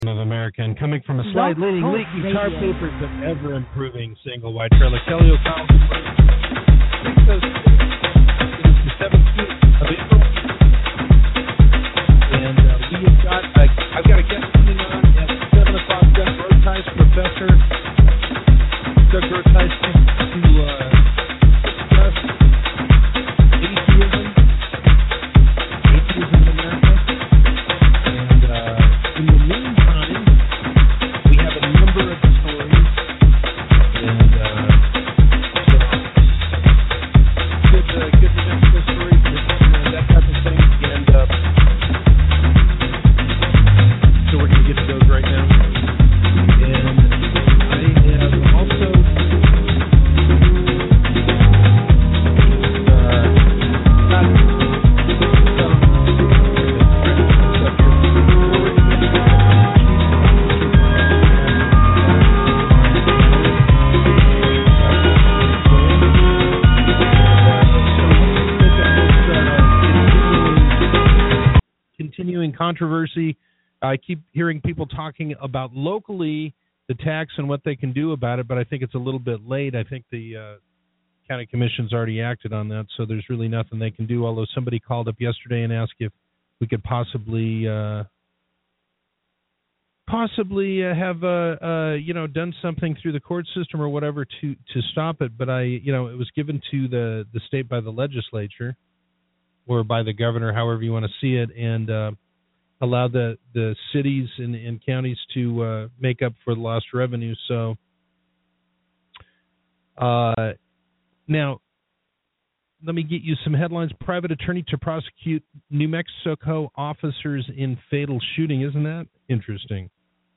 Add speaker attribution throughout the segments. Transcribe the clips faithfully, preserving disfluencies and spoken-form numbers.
Speaker 1: of America, and coming from a slide-leaning, leaky tar papers of ever-improving single wide trailer, Kelly O'Connell takes us to the seventeenth of April, and uh, we have got, uh, I've got a guest coming on at seven o'clock, Doug Groothuis, Professor Doug Groothuis, to uh, discuss atheism, atheism in America, and uh, in the meantime, we have a number of stories, and uh, so good, uh, good New Mexico stories, uh, that type of thing, and uh, so we're going to get to those right now. And I have also uh, got continuing controversy. I keep hearing people talking about locally the tax and what they can do about it, but I think it's a little bit late. I think the uh, county commission's already acted on that, so there's really nothing they can do, although somebody called up yesterday and asked if we could possibly uh, possibly uh, have uh, uh, you know done something through the court system or whatever to, to stop it, but I you know it was given to the, the state by the legislature or by the governor, however you want to see it, and uh, allow the, the cities and, and counties to uh, make up for the lost revenue. So uh, now, let me get you some headlines. Private attorney to prosecute New Mexico officers in fatal shooting. Isn't that interesting?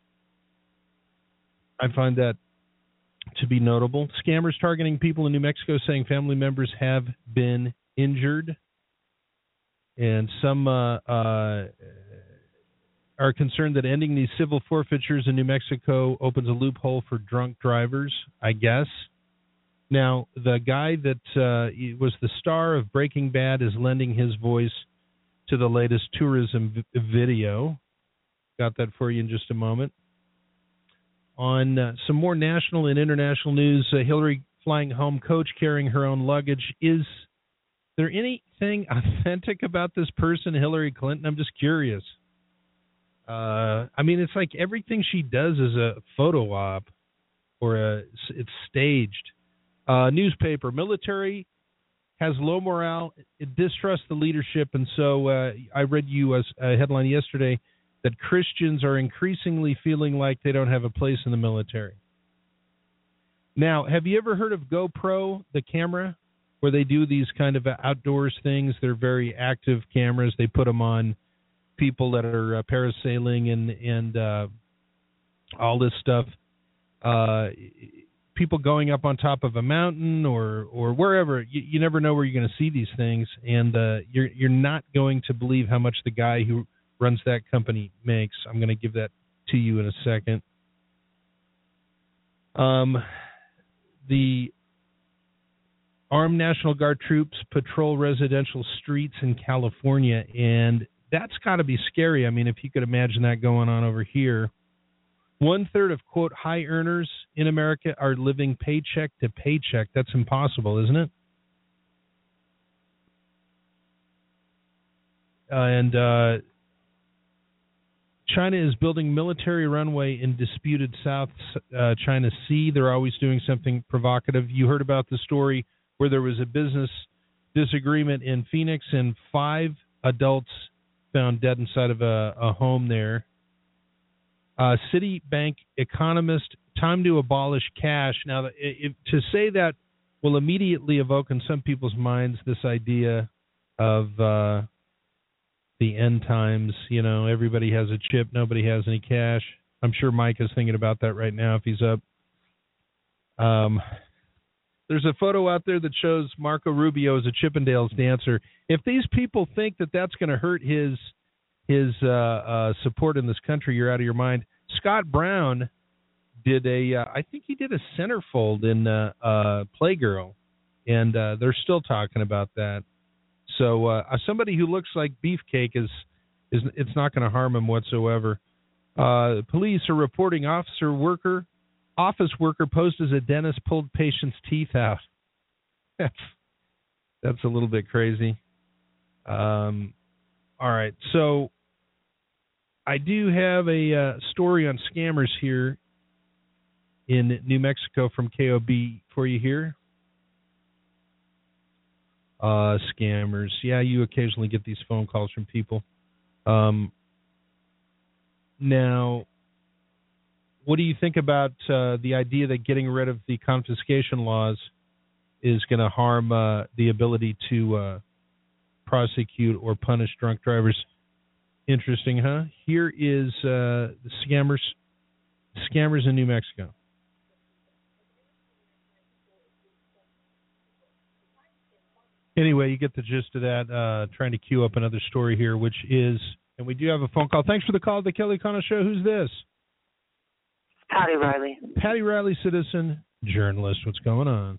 Speaker 1: I find that to be notable. Scammers targeting people in New Mexico saying family members have been injured. And some uh, uh, are concerned that ending these civil forfeitures in New Mexico opens a loophole for drunk drivers, I guess. Now, the guy that uh, was the star of Breaking Bad is lending his voice to the latest tourism v- video. Got that for you in just a moment. On uh, some more national and international news, uh, Hillary flying home coach carrying her own luggage. Is there anything authentic about this person, Hillary Clinton? I'm just curious. Uh, I mean, it's like everything she does is a photo op or a, it's staged. Uh, newspaper, military has low morale, it distrusts the leadership, and so uh, I read you a, a headline yesterday that Christians are increasingly feeling like they don't have a place in the military. Now, have you ever heard of GoPro, the camera, where they do these kind of outdoors things? They're very active cameras. They put them on people that are uh, parasailing and and uh, all this stuff. Uh, people going up on top of a mountain or or wherever. You, you never know where you're going to see these things, and uh, you're you're not going to believe how much the guy who runs that company makes. I'm going to give that to you in a second. Um, the Armed National Guard troops patrol residential streets in California, and that's got to be scary. I mean, if you could imagine that going on over here. One-third of, quote, high earners in America are living paycheck to paycheck. That's impossible, isn't it? Uh, and uh, China is building military runway in disputed South uh, China Sea. They're always doing something provocative. You heard about the story where there was a business disagreement in Phoenix, and five adults found dead inside of a, a home there. Uh, Citibank economist, time to abolish cash. Now, if, to say that will immediately evoke in some people's minds this idea of uh, the end times. You know, everybody has a chip, nobody has any cash. I'm sure Mike is thinking about that right now if he's up. Um, there's a photo out there that shows Marco Rubio as a Chippendales dancer. If these people think that that's going to hurt his his uh, uh, support in this country, you're out of your mind. Scott Brown did a, uh, I think he did a centerfold in uh, uh, Playgirl, and uh, they're still talking about that. So uh, somebody who looks like Beefcake is, is it's not going to harm him whatsoever. Uh, police are reporting officer worker, office worker posed as a dentist pulled patient's teeth out. That's that's a little bit crazy. Um, all right, so I do have a uh, story on scammers here in New Mexico from K O B for you here. Uh, scammers. Yeah, you occasionally get these phone calls from people. Um, now, what do you think about uh, the idea that getting rid of the confiscation laws is going to harm uh, the ability to uh, prosecute or punish drunk drivers? Interesting, huh? Here is uh, the scammers, scammers in New Mexico. Anyway, you get the gist of that. Uh, trying to queue up another story here, which is, and we do have a phone call. Thanks for the call to the Kelly O'Connell Show. Who's this?
Speaker 2: Patty Riley.
Speaker 1: Patty Riley, citizen, journalist. What's going on?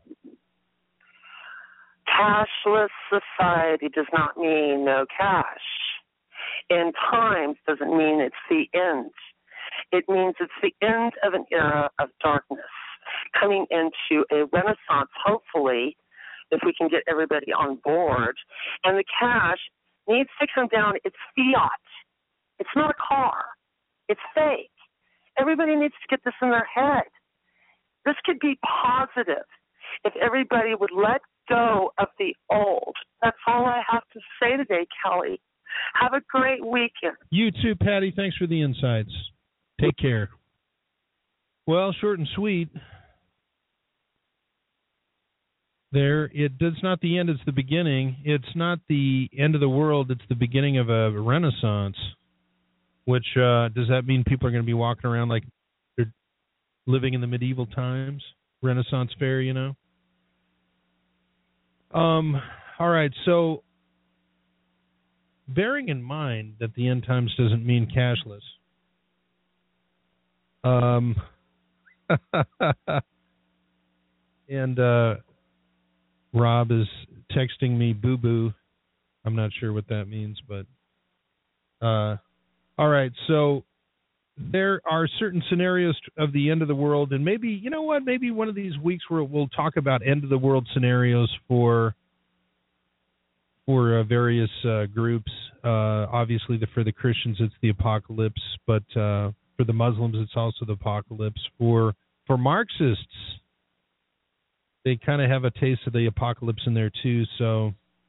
Speaker 2: Cashless society does not mean no cash. In times doesn't mean it's the end. It means it's the end of an era of darkness, coming into a renaissance, hopefully, if we can get everybody on board. And the cash needs to come down. It's fiat. It's not a car. It's fake. Everybody needs to get this in their head. This could be positive if everybody would let go of the old. That's all I have to say today, Kelly. Have a great weekend.
Speaker 1: You too, Patty. Thanks for the insights. Take care. Well, short and sweet. There, it, it's not the end, it's the beginning. It's not the end of the world, it's the beginning of a renaissance. Which, uh, does that mean people are going to be walking around like they're living in the medieval times? Renaissance fair, you know? Um. All right, so bearing in mind that the end times doesn't mean cashless, um, and uh, Rob is texting me boo-boo. I'm not sure what that means, but uh, all right, so there are certain scenarios of the end of the world, and maybe, you know what, maybe one of these weeks where we'll talk about end of the world scenarios for for uh, various uh, groups. Uh, obviously, the, for the Christians, it's the apocalypse, but uh, for the Muslims, it's also the apocalypse. For for Marxists, they kind of have a taste of the apocalypse in there too. So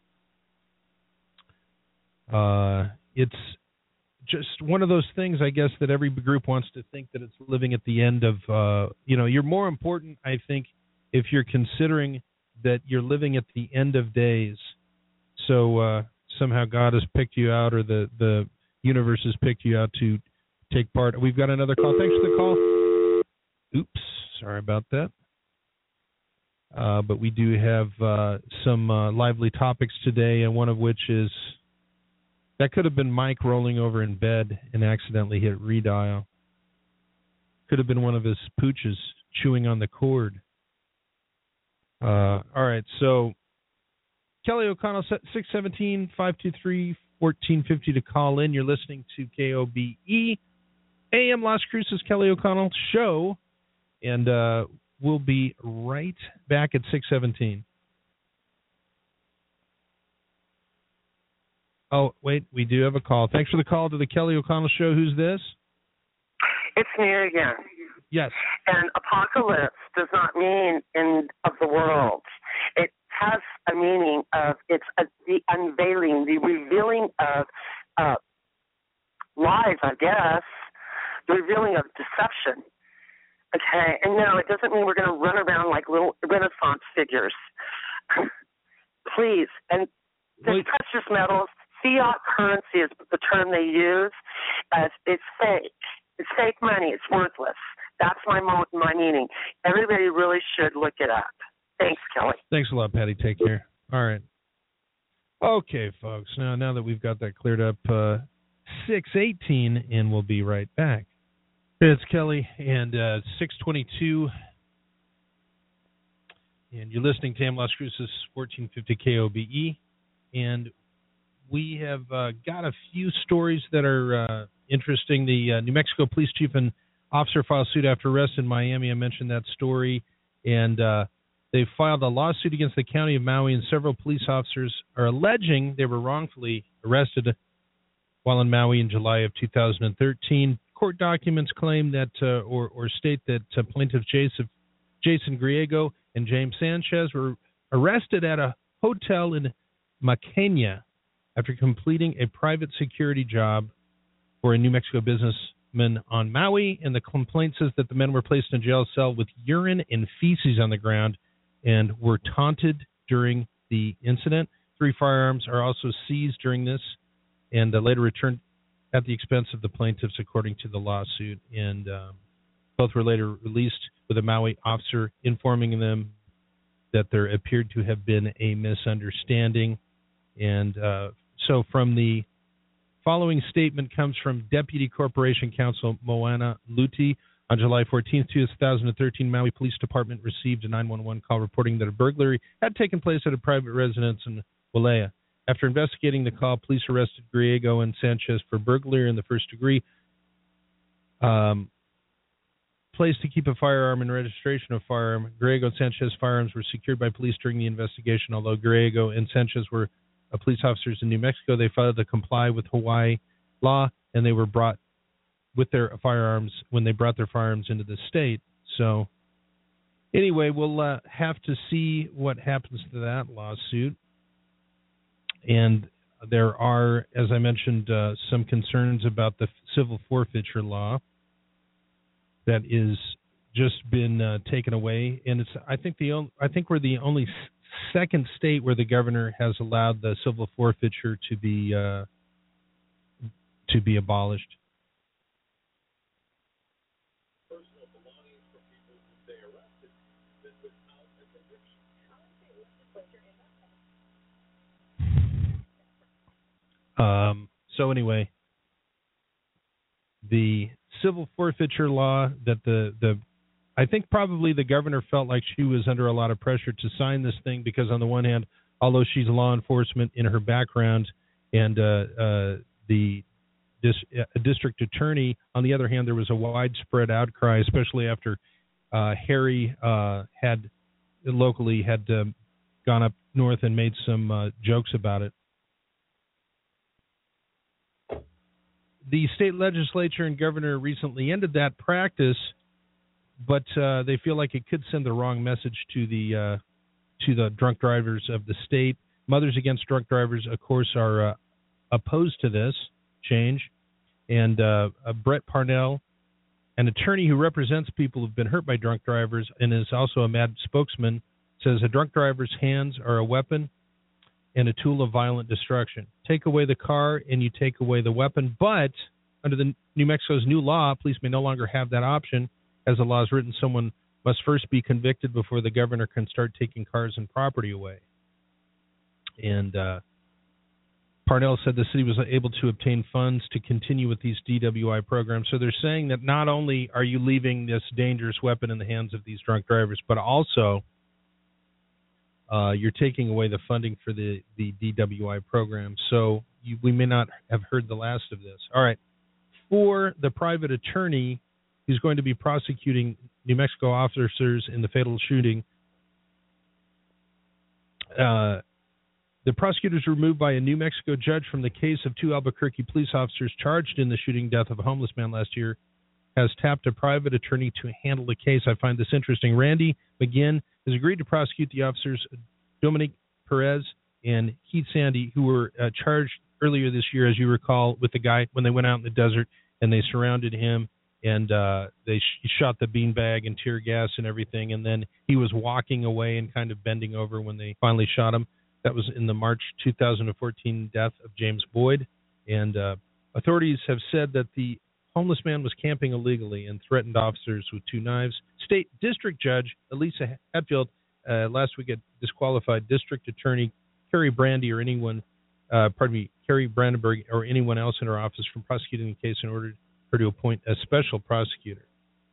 Speaker 1: uh, it's just one of those things, I guess, that every group wants to think that it's living at the end of, uh, you know, you're more important, I think, if you're considering that you're living at the end of days. So uh, somehow God has picked you out, or the, the universe has picked you out to take part. We've got another call. Thanks for the call. Oops, sorry about that. Uh, but we do have uh, some uh, lively topics today, and one of which is, that could have been Mike rolling over in bed and accidentally hit redial. Could have been one of his pooches chewing on the cord. Uh, all right, so Kelly O'Connell, six one seven, five two three, one four five zero to call in. You're listening to K O B E, A M Las Cruces, Kelly O'Connell Show, and uh, we'll be right back at six seventeen. Oh, wait, we do have a call. Thanks for the call to the Kelly O'Connell Show. Who's this?
Speaker 2: It's me again.
Speaker 1: Yes.
Speaker 2: And apocalypse does not mean end of the world. It has a meaning of, it's a, the unveiling, the revealing of uh, lies, I guess, the revealing of deception. Okay, and no, it doesn't mean we're going to run around like little Renaissance figures. Please, and there's precious metals. Fiat currency is the term they use. As it's fake. It's fake money. It's worthless. That's my mo- my meaning. Everybody really should look it up. Thanks, Kelly.
Speaker 1: Thanks a lot, Patty. Take care. All right. Okay, folks. Now, now that we've got that cleared up, uh, six eighteen, and we'll be right back. It's Kelly, and uh, six twenty-two, and you're listening to A M Las Cruces, fourteen fifty K O B E, and we have uh, got a few stories that are uh, interesting. The uh, New Mexico police chief and officer filed suit after arrest in Miami. I mentioned that story. And uh, they filed a lawsuit against the county of Maui, and several police officers are alleging they were wrongfully arrested while in Maui in July of two thousand thirteen. Court documents claim that, uh, or, or state that uh, plaintiffs Jason, Jason Griego and James Sanchez were arrested at a hotel in Makena after completing a private security job for a New Mexico businessman on Maui. And the complaint says that the men were placed in a jail cell with urine and feces on the ground and were taunted during the incident. Three firearms are also seized during this and uh, later returned at the expense of the plaintiffs, according to the lawsuit. And um, both were later released with a Maui officer informing them that there appeared to have been a misunderstanding. And uh, so from the following statement comes from Deputy Corporation Counsel Moana Luti. On July fourteenth, two thousand thirteen, Maui Police Department received a nine one one call reporting that a burglary had taken place at a private residence in Walea. After investigating the call, police arrested Griego and Sanchez for burglary in the first degree, um, place to keep a firearm and registration of firearm. Griego and Sanchez firearms were secured by police during the investigation. Although Griego and Sanchez were uh, police officers in New Mexico, they failed to comply with Hawaii law, and they were brought with their firearms when they brought their firearms into the state. So anyway, we'll uh, have to see what happens to that lawsuit. And there are, as I mentioned, uh, some concerns about the civil forfeiture law that is just been uh, taken away. And it's I think the only, I think we're the only second state where the governor has allowed the civil forfeiture to be uh, to be abolished. Um, so anyway, the civil forfeiture law that the, the I think probably the governor felt like she was under a lot of pressure to sign this thing because on the one hand, although she's law enforcement in her background and uh, uh, the dis, uh, district attorney, on the other hand, there was a widespread outcry, especially after uh, Harry uh, had locally had uh, gone up north and made some uh, jokes about it. The state legislature and governor recently ended that practice, but uh, they feel like it could send the wrong message to the uh, to the drunk drivers of the state. Mothers Against Drunk Drivers, of course, are uh, opposed to this change. And uh, uh, Brett Parnell, an attorney who represents people who've been hurt by drunk drivers and is also a MAD spokesman, says a drunk driver's hands are a weapon and a tool of violent destruction. Take away the car and you take away the weapon, but under the New Mexico's new law, police may no longer have that option. As the law is written, someone must first be convicted before the governor can start taking cars and property away. And uh, Parnell said the city was able to obtain funds to continue with these D W I programs. So they're saying that not only are you leaving this dangerous weapon in the hands of these drunk drivers, but also Uh, you're taking away the funding for the, the D W I program. So you, we may not have heard the last of this. All right. For the private attorney who's going to be prosecuting New Mexico officers in the fatal shooting, uh, the prosecutors were moved by a New Mexico judge from the case of two Albuquerque police officers charged in the shooting death of a homeless man last year, has tapped a private attorney to handle the case. I find this interesting. Randy McGinn has agreed to prosecute the officers Dominic Perez and Heath Sandy, who were uh, charged earlier this year, as you recall, with the guy when they went out in the desert and they surrounded him and uh, they sh- shot the beanbag and tear gas and everything, and then he was walking away and kind of bending over when they finally shot him. That was in the March two thousand fourteen death of James Boyd, and uh, authorities have said that the homeless man was camping illegally and threatened officers with two knives. State District Judge Elisa Hatfield uh, last week had disqualified District Attorney Carrie Brandy or anyone, uh, pardon me, Carrie Brandenburg or anyone else in her office from prosecuting the case in order for her to appoint a special prosecutor.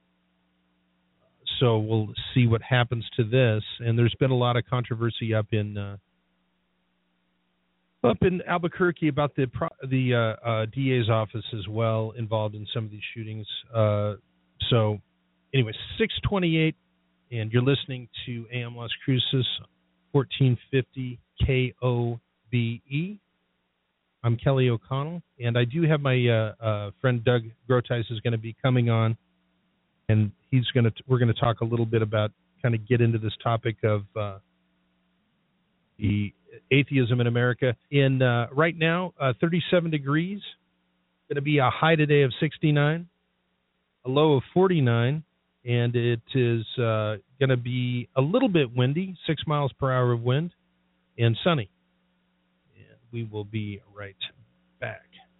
Speaker 1: So we'll see what happens to this. And there's been a lot of controversy up in uh, up in Albuquerque about the pro- the uh, uh, D A's office as well, involved in some of these shootings. Uh, so, anyway, six twenty-eight, and you're listening to A M Las Cruces, fourteen fifty K O B E. I'm Kelly O'Connell, and I do have my uh, uh, friend Doug Groteis is going to be coming on, and he's going to we're going to talk a little bit about kind of get into this topic of uh, the atheism in America. In uh, right now, uh, thirty-seven degrees. Going to be a high today of sixty-nine, a low of forty-nine, and it is uh, going to be a little bit windy, six miles per hour of wind, and sunny. And we will be right back.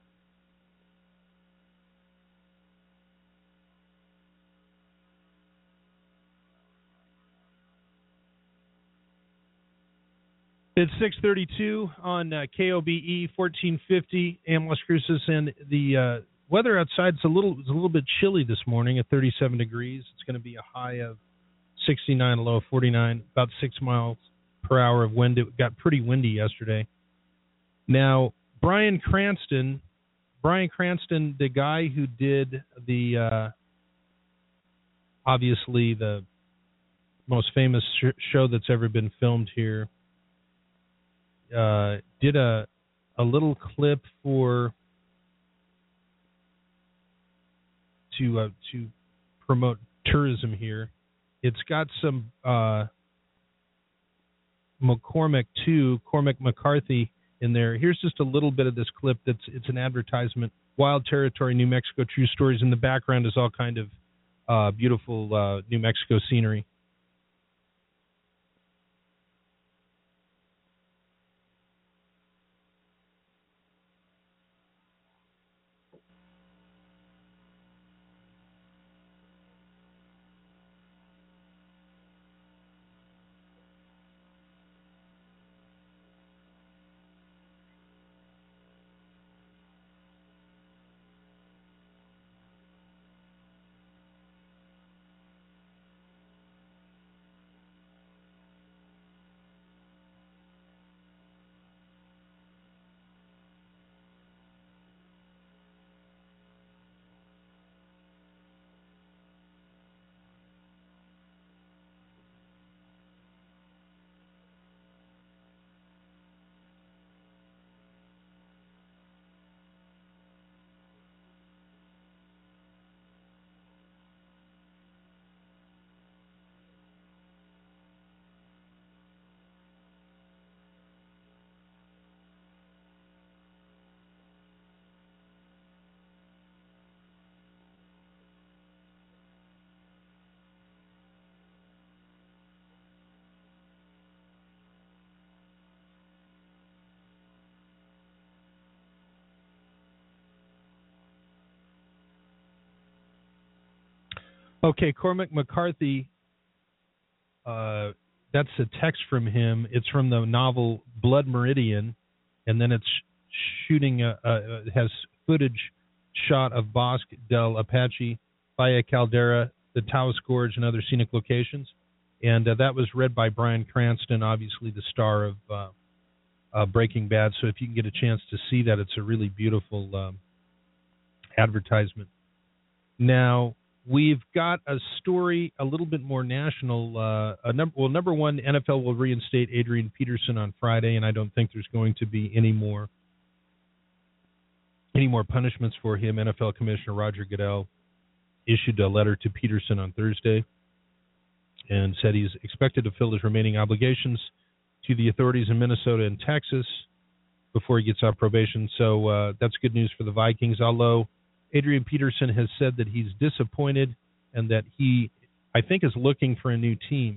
Speaker 1: It's six thirty-two on uh, K O B E fourteen fifty A M Las Cruces, and the uh, weather outside is a little is a little bit chilly this morning at thirty-seven degrees. It's going to be a high of sixty-nine, a low of forty-nine, about six miles per hour of wind. It got pretty windy yesterday. Now, Bryan Cranston, Bryan Cranston, the guy who did the uh, obviously the most famous sh- show that's ever been filmed here. Uh, did a a little clip for to uh, to promote tourism here. It's got some uh, McCormick two, Cormac McCarthy in there. Here's just a little bit of this clip. That's it's an advertisement. Wild Territory, New Mexico, true stories. In the background is all kind of uh, beautiful uh, New Mexico scenery. Okay, Cormac McCarthy, uh, that's a text from him. It's from the novel Blood Meridian, and then it's shooting, a, a, it has footage shot of Bosque del Apache, Valle Caldera, the Taos Gorge, and other scenic locations. And uh, that was read by Bryan Cranston, obviously the star of uh, uh, Breaking Bad. So if you can get a chance to see that, it's a really beautiful um, advertisement. Now, we've got a story a little bit more national. Uh, a number, well, number one, N F L will reinstate Adrian Peterson on Friday, and I don't think there's going to be any more any more punishments for him. N F L Commissioner Roger Goodell issued a letter to Peterson on Thursday and said he's expected to fill his remaining obligations to the authorities in Minnesota and Texas before he gets off probation. So uh, that's good news for the Vikings, although Adrian Peterson has said that he's disappointed and that he, I think, is looking for a new team.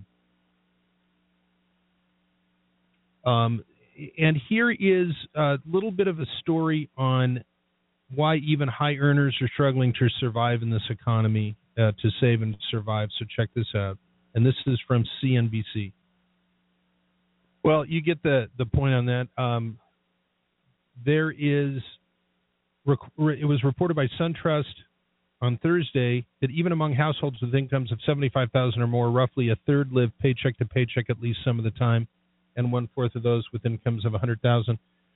Speaker 1: Um, and here is a little bit of a story on why even high earners are struggling to survive in this economy, uh, to save and survive. So check this out. And this is from C N B C. Well, you get the, the point on that. Um, there is... It was reported by SunTrust on Thursday that even among households with incomes of seventy-five thousand dollars or more, roughly a third live paycheck to paycheck at least some of the time, and one-fourth of those with incomes of one hundred thousand dollars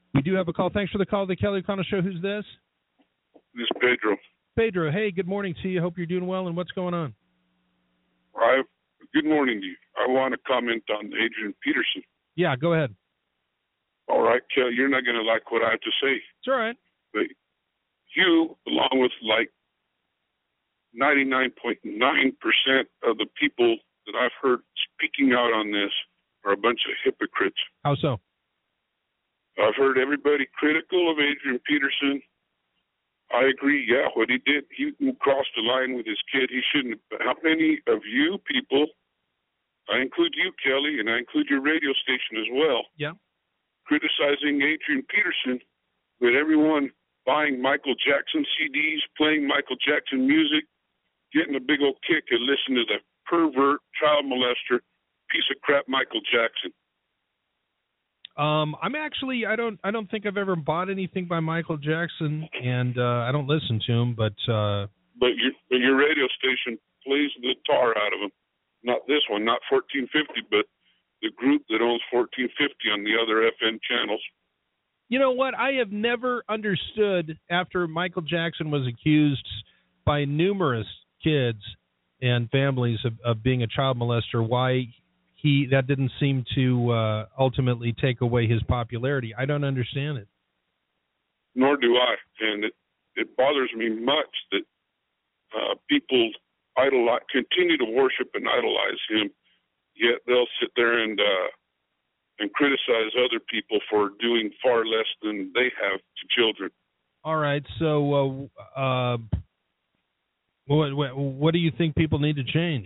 Speaker 1: We do have a call. Thanks for the call, the Kelly O'Connell Show. Who's this?
Speaker 3: This is Pedro.
Speaker 1: Pedro, hey, good morning to you. Hope you're doing well, and what's going on?
Speaker 3: I, good morning to you. I want to comment on Adrian Peterson.
Speaker 1: Yeah, go ahead.
Speaker 3: All right, Kelly, you're not going to like what I have to say.
Speaker 1: It's all right.
Speaker 3: But you, along with like ninety-nine point nine percent of the people that I've heard speaking out on this, are a bunch of hypocrites.
Speaker 1: How so?
Speaker 3: I've heard everybody critical of Adrian Peterson. I agree, yeah, what he did, he crossed the line with his kid. He shouldn't have. How many of you people, I include you, Kelly, and I include your radio station as well,
Speaker 1: yeah,
Speaker 3: criticizing Adrian Peterson, with everyone buying Michael Jackson C Ds, playing Michael Jackson music, getting a big old kick and listening to the pervert, child molester, piece of crap Michael Jackson.
Speaker 1: Um, I'm actually I don't I don't think I've ever bought anything by Michael Jackson, and uh, I don't listen to him. But uh,
Speaker 3: but your but your radio station plays the tar out of him. Not this one, not fourteen fifty, but the group that owns fourteen fifty on the other F M channels.
Speaker 1: You know what? I have never understood, after Michael Jackson was accused by numerous kids and families of, of being a child molester, why he that didn't seem to uh, ultimately take away his popularity. I don't understand it.
Speaker 3: Nor do I, and it, it bothers me much that uh, people idolize, continue to worship and idolize him, yet they'll sit there and uh, and criticize other people for doing far less than they have to children.
Speaker 1: All right, so uh, uh, what, what, what do you think people need to change?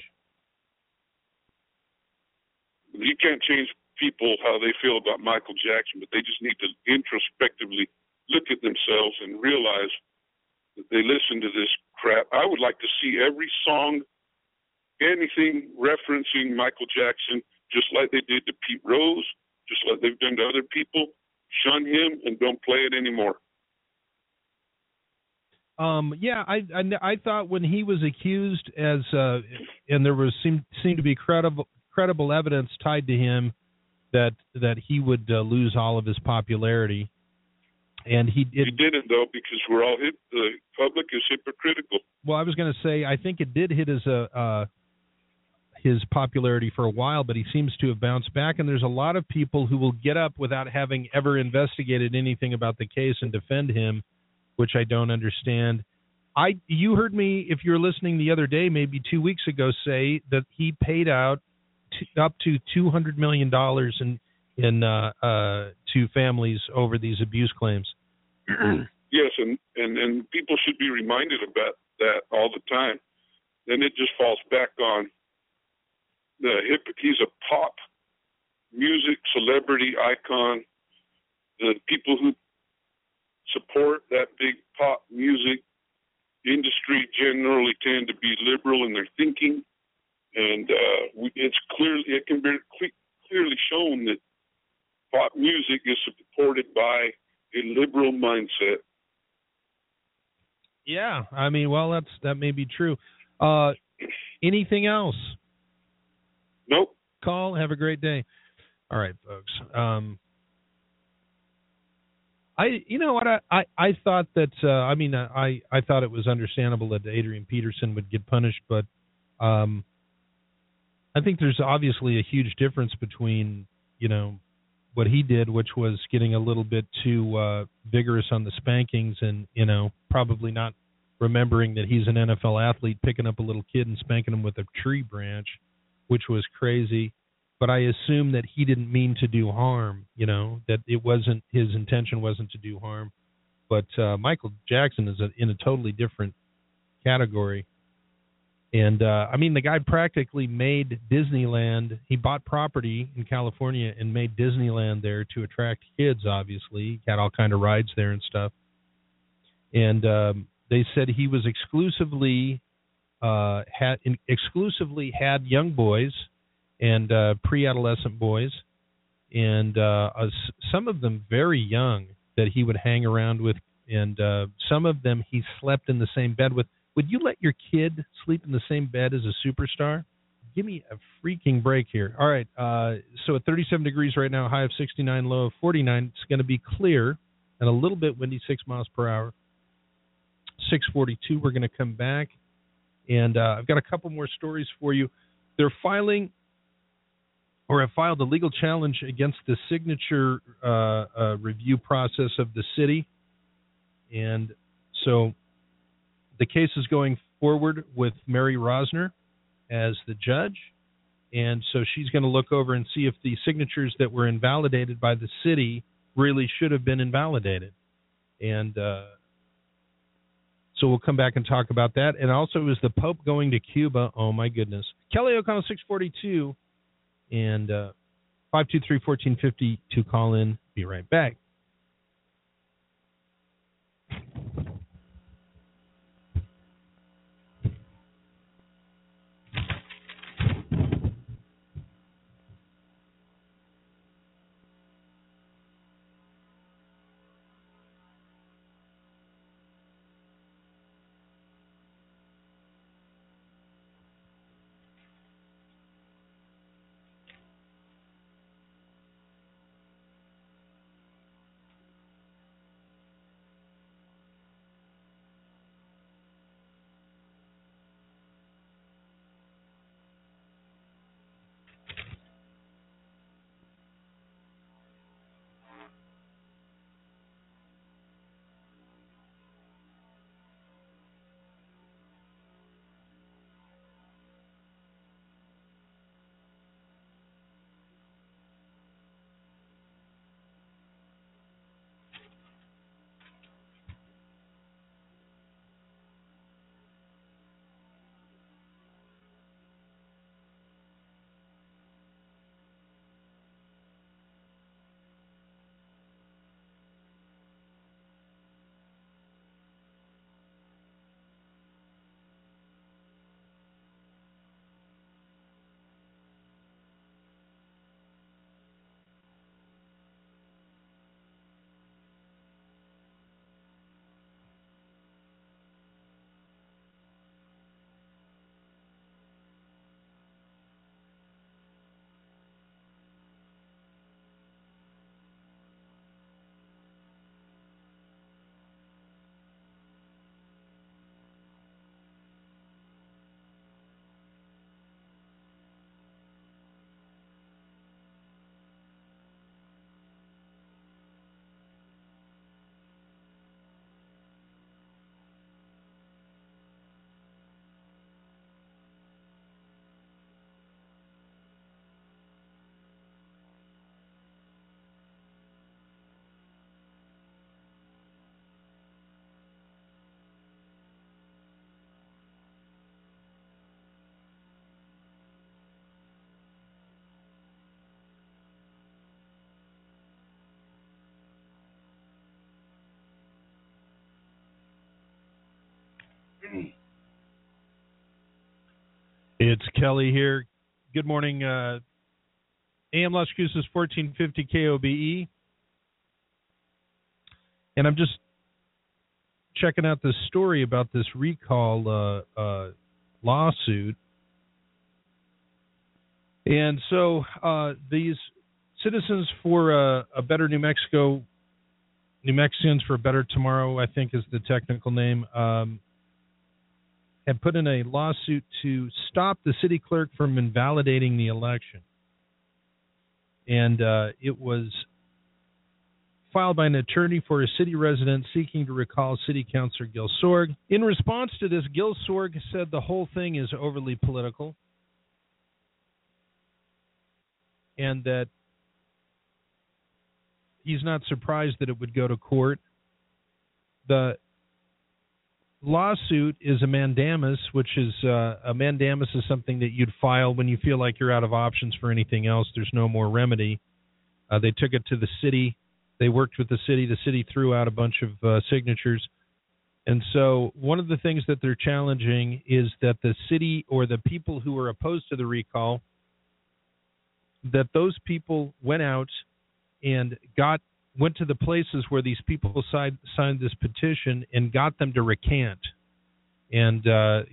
Speaker 3: You can't change people how they feel about Michael Jackson, but they just need to introspectively look at themselves and realize that they listen to this crap. I would like to see every song, anything referencing Michael Jackson, just like they did to Pete Rose, just like they've done to other people, shun him and don't play it anymore.
Speaker 1: Um, yeah, I, I I thought when he was accused as uh, and there was seemed seemed to be credible credible evidence tied to him that that he would uh, lose all of his popularity, and he it,
Speaker 3: he didn't though, because we're all hip, the public is hypocritical.
Speaker 1: Well, I was going to say I think it did hit his uh, uh his popularity for a while, but he seems to have bounced back, and there's a lot of people who will get up without having ever investigated anything about the case and defend him, which I don't understand. I you heard me, if you're listening the other day, maybe two weeks ago, say that he paid out t- up to two hundred million dollars in in uh, uh, to families over these abuse claims.
Speaker 3: Yes, and, and, and people should be reminded about that all the time. Then it just falls back on the hip. He's a pop music celebrity icon. The people who support that big pop music industry generally tend to be liberal in their thinking, and uh, we, it's clearly it can be clearly shown that pop music is supported by a liberal mindset.
Speaker 1: Yeah, I mean, well, that's that may be true. Uh, anything else?
Speaker 3: Nope.
Speaker 1: Call. Have a great day. All right, folks. Um, I, you know what, I, I, I thought that, uh, I mean, I, I thought it was understandable that Adrian Peterson would get punished, but um, I think there's obviously a huge difference between, you know, what he did, which was getting a little bit too uh, vigorous on the spankings and, you know, probably not remembering that he's an N F L athlete, picking up a little kid and spanking him with a tree branch, which was crazy. But I assume that he didn't mean to do harm, you know, that it wasn't, his intention wasn't to do harm. But uh, Michael Jackson is a, in a totally different category. And, uh, I mean, the guy practically made Disneyland. He bought property in California and made Disneyland there to attract kids, obviously. He had all kind of rides there and stuff. And um, they said he was exclusively uh, had in, exclusively had young boys and uh, pre-adolescent boys, and uh, uh, some of them very young that he would hang around with, and uh, some of them he slept in the same bed with. Would you let your kid sleep in the same bed as a superstar? give me a freaking break here. All right, uh, so at thirty-seven degrees right now, high of sixty-nine, low of forty-nine. It's going to be clear and a little bit windy, six miles per hour. six forty-two, we're going to come back. And uh, I've got a couple more stories for you. They're filing or have filed a legal challenge against the signature uh, uh, review process of the city. And so the case is going forward with Mary Rosner as the judge. And so she's going to look over and see if the signatures that were invalidated by the city really should have been invalidated. And uh, so we'll come back and talk about that. And also, is the Pope going to Cuba? Oh, my goodness. Kelly O'Connell, six forty-two. And uh, five two three, one four five zero to call in. Be right back. It's Kelly here. Good morning. Uh, A M Las Cruces, fourteen fifty K O B E. And I'm just checking out this story about this recall uh, uh, lawsuit. And so uh, these Citizens for a, a Better New Mexico, New Mexicans for a Better Tomorrow, I think is the technical name, um, had put in a lawsuit to stop the city clerk from invalidating the election. And uh, it was filed by an attorney for a city resident seeking to recall City Councilor Gil Sorg. In response to this, Gil Sorg said the whole thing is overly political and that he's not surprised that it would go to court. The lawsuit is a mandamus, which is uh, a mandamus is something that you'd file when you feel like you're out of options for anything else. There's no more remedy. Uh, they took it to the city. They worked with the city. The city threw out a bunch of uh, signatures. And so one of the things that they're challenging is that the city or the people who are opposed to the recall, that those people went out and got went to the places where these people signed, signed this petition and got them to recant and uh,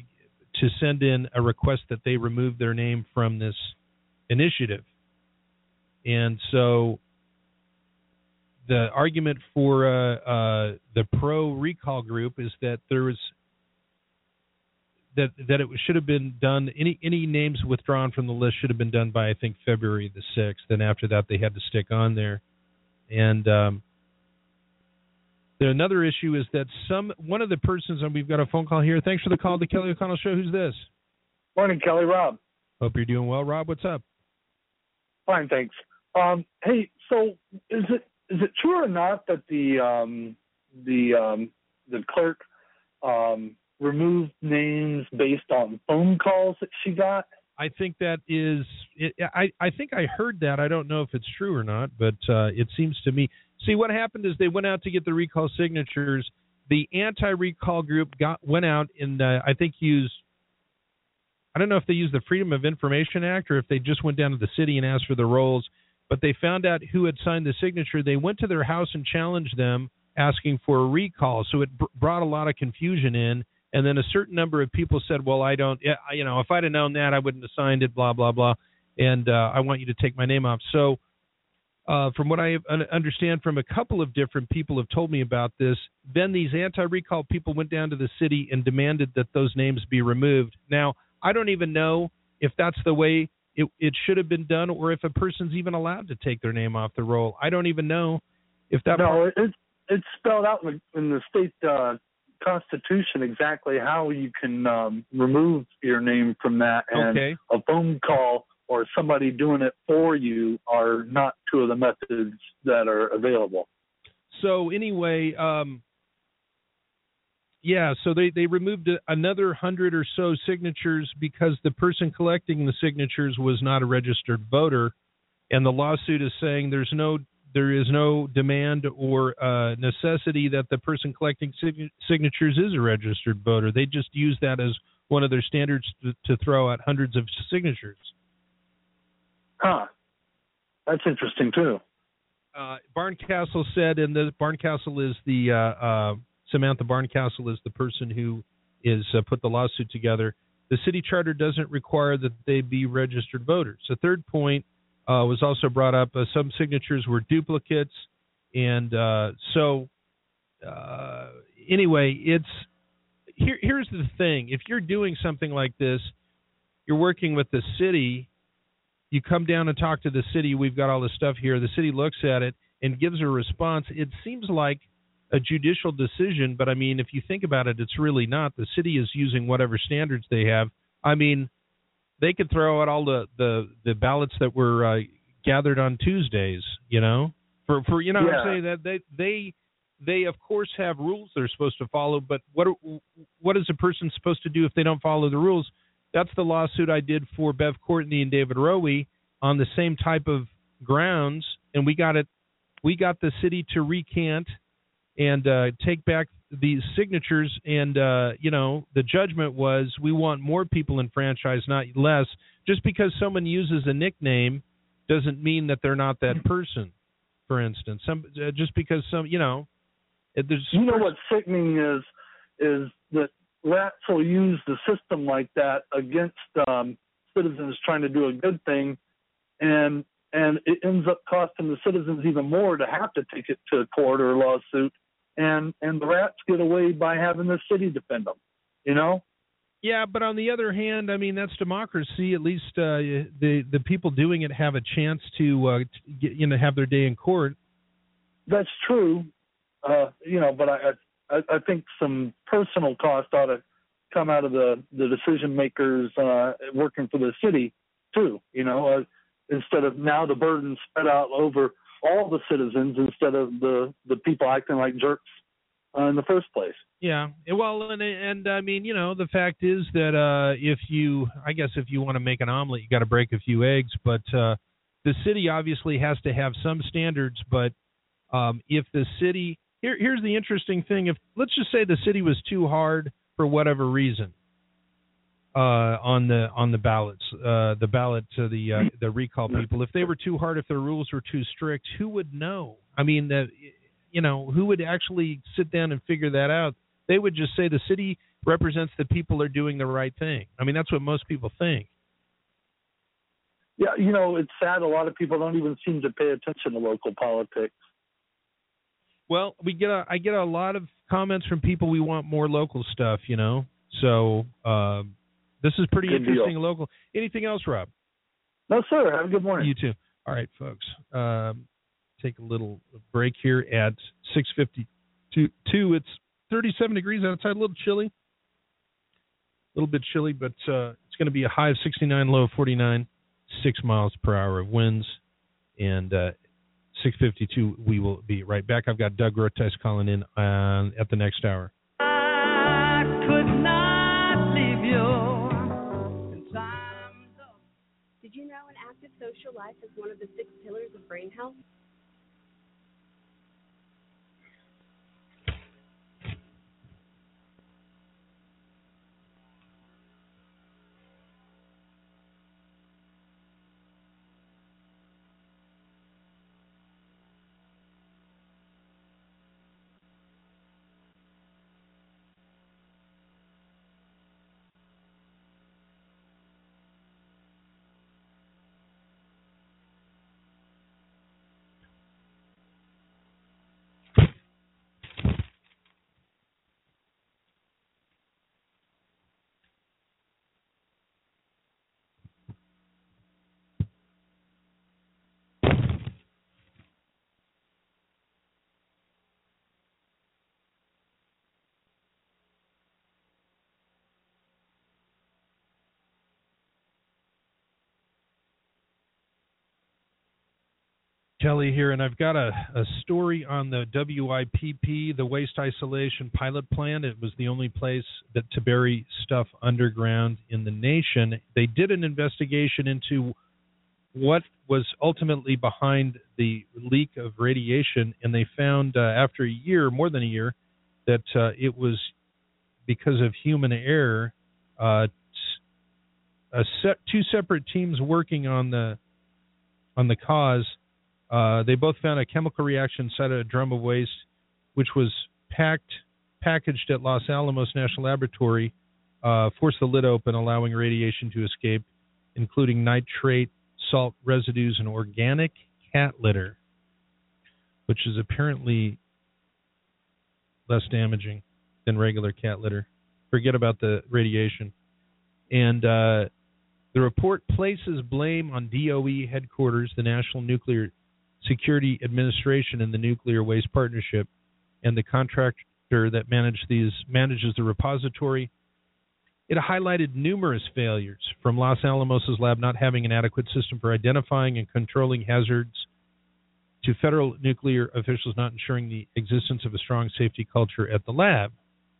Speaker 1: to send in a request that they remove their name from this initiative. And so the argument for uh, uh, the pro recall group is that there was that that it should have been done. Any any names withdrawn from the list should have been done by I think February the sixth. And after that, they had to stick on there. And um, the, another issue is that some one of the persons, and we've got a phone call here. Thanks for the call to Kelly O'Connell Show. Who's this?
Speaker 4: Morning, Kelly. Rob.
Speaker 1: Hope you're doing well, Rob. What's up?
Speaker 4: Fine, thanks. Um, hey, so is it is it true or not that the um, the um, the clerk um, removed names based on phone calls that she got?
Speaker 1: I think that is. It, I I think I heard that. I don't know if it's true or not, but uh, it seems to me. See, what happened is they went out to get the recall signatures. The anti-recall group got went out and uh, I think used. I don't know if they used the Freedom of Information Act or if they just went down to the city and asked for the rolls, but they found out who had signed the signature. They went to their house and challenged them, asking for a recall. So it br- brought a lot of confusion in. And then a certain number of people said, well, I don't, you know, if I'd have known that, I wouldn't have signed it, blah, blah, blah. And uh, I want you to take my name off. So uh, from what I understand from a couple of different people have told me about this, then these anti-recall people went down to the city and demanded that those names be removed. Now, I don't even know if that's the way it, it should have been done or if a person's even allowed to take their name off the roll. I don't even know if that...
Speaker 4: No,
Speaker 1: part...
Speaker 4: it's, it's spelled out in the, in the state uh, Constitution exactly how you can um, remove your name from that. And
Speaker 1: okay.
Speaker 4: A phone call or somebody doing it for you are not two of the methods that are available.
Speaker 1: So anyway... Um, Yeah, so they, they removed another hundred or so signatures because the person collecting the signatures was not a registered voter, and the lawsuit is saying there's no there is no demand or uh, necessity that the person collecting sig- signatures is a registered voter. They just use that as one of their standards to, to throw out hundreds of signatures.
Speaker 4: Huh. That's interesting too.
Speaker 1: Uh, Barncastle said, and the Barncastle is the uh, uh, Samantha Barncastle is the person who is uh, put the lawsuit together. The city charter doesn't require that they be registered voters. The third point uh, was also brought up. Uh, some signatures were duplicates, and uh, so uh, anyway, it's here. Here's the thing: if you're doing something like this, you're working with the city. You come down and talk to the city. We've got all this stuff here. The city looks at it and gives a response. It seems like a judicial decision, but I mean, if you think about it, it's really not. The city is using whatever standards they have. I mean, they could throw out all the, the, the ballots that were uh, gathered on Tuesdays, you know, for, for you know,
Speaker 4: yeah.
Speaker 1: I'm saying that they, they, they of course have rules they're supposed to follow, but what, what is a person supposed to do if they don't follow the rules? That's the lawsuit I did for Bev Courtney and David Rowe on the same type of grounds. And we got it, we got the city to recant and uh, take back these signatures, and, uh, you know, the judgment was we want more people enfranchised, not less. Just because someone uses a nickname doesn't mean that they're not that person, for instance. Some uh, just because some, you know... There's
Speaker 4: you know what's sickening is, is that rats will use the system like that against um, citizens trying to do a good thing, and and it ends up costing the citizens even more to have to take it to court or a lawsuit. And and the rats get away by having the city defend them, you know?
Speaker 1: Yeah, but on the other hand, I mean, that's democracy. At least uh, the the people doing it have a chance to, uh, to get, you know, have their day in court.
Speaker 4: That's true, uh, you know, but I, I I think some personal cost ought to come out of the, the decision makers uh, working for the city, too, you know, uh, instead of now the burden spread out over all the citizens instead of the, the people acting like jerks uh, in the first place.
Speaker 1: Yeah. Well, and, and I mean, you know, the fact is that uh, if you, I guess if you want to make an omelet, you got to break a few eggs. But uh, the city obviously has to have some standards. But um, if the city, here, here's the interesting thing. If let's just say the city was too hard for whatever reason uh, on the on the ballots, uh, the ballot to the uh, the recall people, if they were too hard, if their rules were too strict, who would know? I mean, the, you know, who would actually sit down and figure that out? They would just say the city represents that people are doing the right thing. I mean, that's what most people think.
Speaker 4: Yeah, you know, it's sad. A lot of people don't even seem to pay attention to local politics.
Speaker 1: Well, we get a, I get a lot of comments from people. We want more local stuff, you know. So uh, this is pretty
Speaker 4: Good
Speaker 1: interesting.
Speaker 4: deal.
Speaker 1: Local. Anything else, Rob?
Speaker 4: No, sir. Have a good morning.
Speaker 1: You too. All right, folks. Um, take a little break here at six fifty-two. It's thirty-seven degrees outside. A little chilly. A little bit chilly, but uh, it's going to be a high of sixty-nine, low of forty-nine, six miles per hour of winds, and uh, six fifty-two. We will be right back. I've got Doug Groteis calling in uh, at the next hour.
Speaker 5: I could not leave you.
Speaker 6: Did you know an active social life is one of the six pillars of brain health?
Speaker 1: Kelly here, and I've got a, a story on the W I P P, the Waste Isolation Pilot Plant. It was the only place that to bury stuff underground in the nation. They did an investigation into what was ultimately behind the leak of radiation, and they found uh, after a year, more than a year, that uh, it was because of human error. Uh, a set, two separate teams working on the on the cause. Uh, they both found a chemical reaction inside a drum of waste, which was packed, packaged at Los Alamos National Laboratory, uh, forced the lid open, allowing radiation to escape, including nitrate, salt residues, and organic cat litter, which is apparently less damaging than regular cat litter. Forget about the radiation. And uh, the report places blame on D O E headquarters, the National Nuclear Security Administration, and the Nuclear Waste Partnership, and the contractor that manage these, manages the repository. It highlighted numerous failures, from Los Alamos' lab not having an adequate system for identifying and controlling hazards, to federal nuclear officials not ensuring the existence of a strong safety culture at the lab.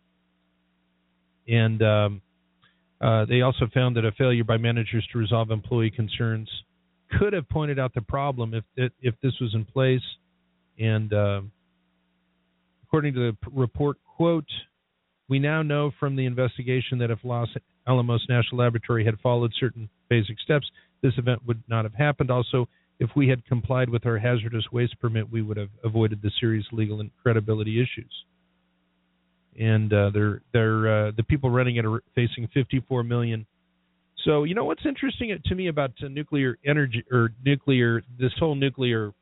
Speaker 1: And um, uh, they also found that a failure by managers to resolve employee concerns could have pointed out the problem if it, if this was in place. And uh, according to the p- report, quote, "We now know from the investigation that if Los Alamos National Laboratory had followed certain basic steps, this event would not have happened. Also, if we had complied with our hazardous waste permit, we would have avoided the serious legal and credibility issues." And uh, they're they're uh, the people running it are facing fifty-four million dollars. So, you know what's interesting to me about uh, nuclear energy or nuclear, this whole nuclear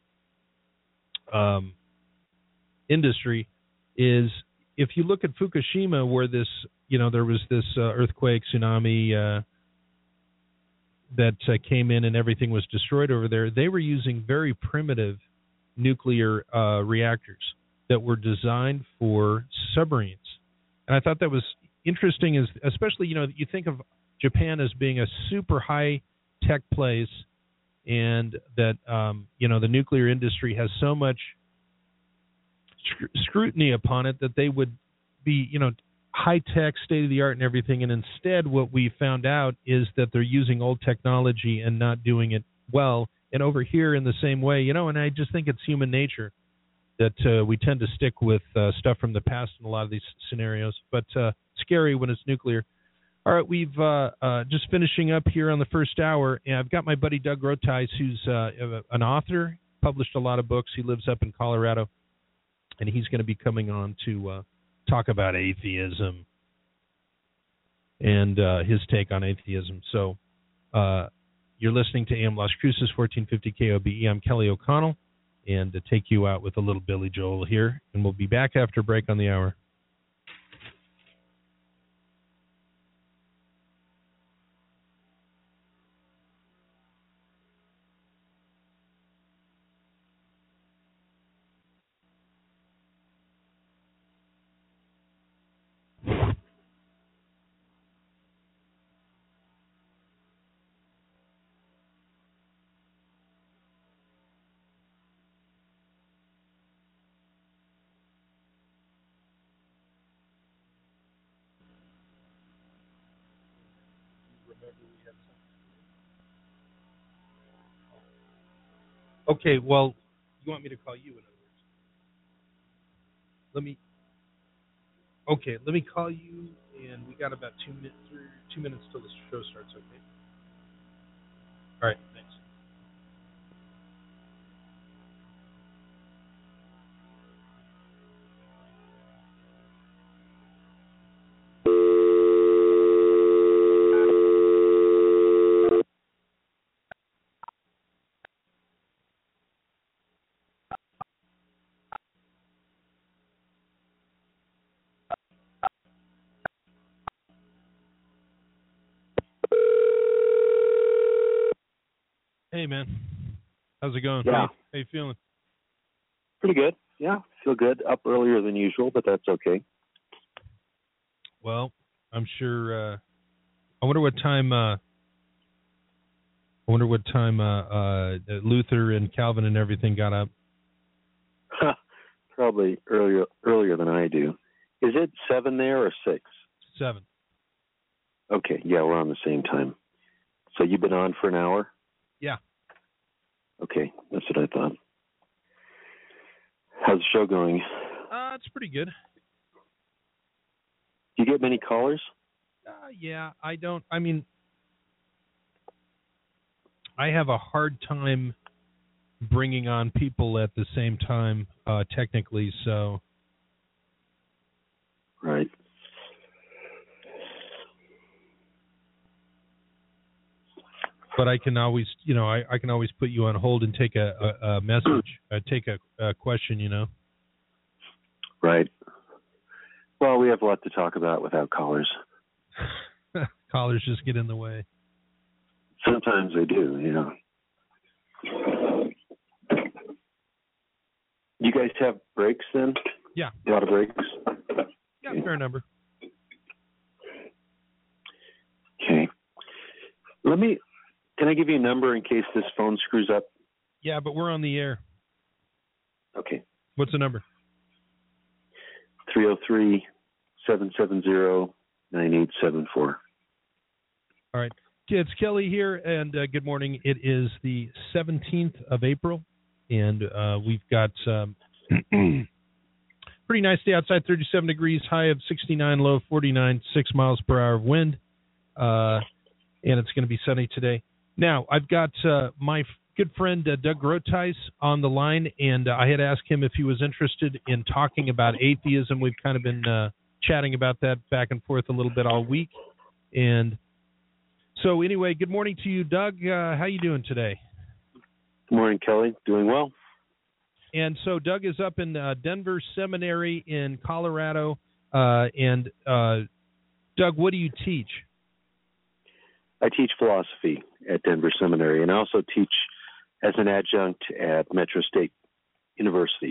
Speaker 1: um, industry is, if you look at Fukushima, where this, you know, there was this uh, earthquake, tsunami uh, that uh, came in and everything was destroyed over there, they were using very primitive nuclear uh, reactors that were designed for submarines. And I thought that was interesting, is especially, you know, you think of Japan as being a super high-tech place, and that, um, you know, the nuclear industry has so much sc- scrutiny upon it that they would be, you know, high-tech, state-of-the-art and everything. And instead what we found out is that they're using old technology and not doing it well. And over here in the same way, you know, and I just think it's human nature that uh, we tend to stick with uh, stuff from the past in a lot of these scenarios. But uh, scary when it's nuclear. All right, we've uh, uh, just finishing up here on the first hour, and I've got my buddy Doug Groteis, who's uh, an author, published a lot of books. He lives up in Colorado, and he's going to be coming on to uh, talk about atheism. and uh, his take on atheism. So uh, you're listening to A M Las Cruces, fourteen fifty K O B E. I'm Kelly O'Connell, and to take you out with a little Billy Joel here, and we'll be back after break on the hour. Okay, well, you want me to call you, in other words. Let me, okay, let me call you, and we got about two, minutes, two minutes till the show starts, okay? All right, thanks. Hey, man. How's it going?
Speaker 7: Yeah.
Speaker 1: How, how you feeling?
Speaker 7: Pretty good. Yeah, feel good. Up earlier than usual, but that's okay.
Speaker 1: Well, I'm sure. Uh, I wonder what time. Uh, I wonder what time uh, uh, Luther and Calvin and everything got up.
Speaker 7: Probably earlier earlier than I do. Is it seven there or six?
Speaker 1: Seven.
Speaker 7: Okay. Yeah, we're on the same time. So you've been on for an hour?
Speaker 1: Yeah.
Speaker 7: Okay, that's what I thought. How's the show going?
Speaker 1: Uh, it's pretty good.
Speaker 7: Do you get many callers?
Speaker 1: Uh, yeah, I don't. I mean, I have a hard time bringing on people at the same time, uh, technically. So.
Speaker 7: Right.
Speaker 1: But I can always, you know, I, I can always put you on hold and take a, a, a message, uh, take a, a question, you know.
Speaker 7: Right. Well, we have a lot to talk about without callers.
Speaker 1: Callers just get in the way.
Speaker 7: Sometimes they do, you know. You guys have breaks then?
Speaker 1: Yeah.
Speaker 7: A lot of breaks?
Speaker 1: Yeah, fair number.
Speaker 7: Okay. Let me... Can I give you a number in case this phone screws up?
Speaker 1: Yeah, but we're on the air.
Speaker 7: Okay.
Speaker 1: What's the number?
Speaker 7: three oh three, seven seven zero, nine eight seven four.
Speaker 1: All right. It's Kelly here, and uh, good morning. It is the seventeenth of April, and uh, we've got um, pretty nice day outside, thirty-seven degrees, high of sixty-nine, low of forty-nine, six miles per hour of wind, uh, and it's going to be sunny today. Now, I've got uh, my f- good friend uh, Doug Groothuis on the line, and uh, I had asked him if he was interested in talking about atheism. We've kind of been uh, chatting about that back and forth a little bit all week. And so anyway, good morning to you, Doug. Uh, how you doing today?
Speaker 7: Good morning, Kelly. Doing well.
Speaker 1: And so Doug is up in uh, Denver Seminary in Colorado. Uh, and uh, Doug, what do you teach?
Speaker 7: I teach philosophy at Denver Seminary, and I also teach as an adjunct at Metro State University.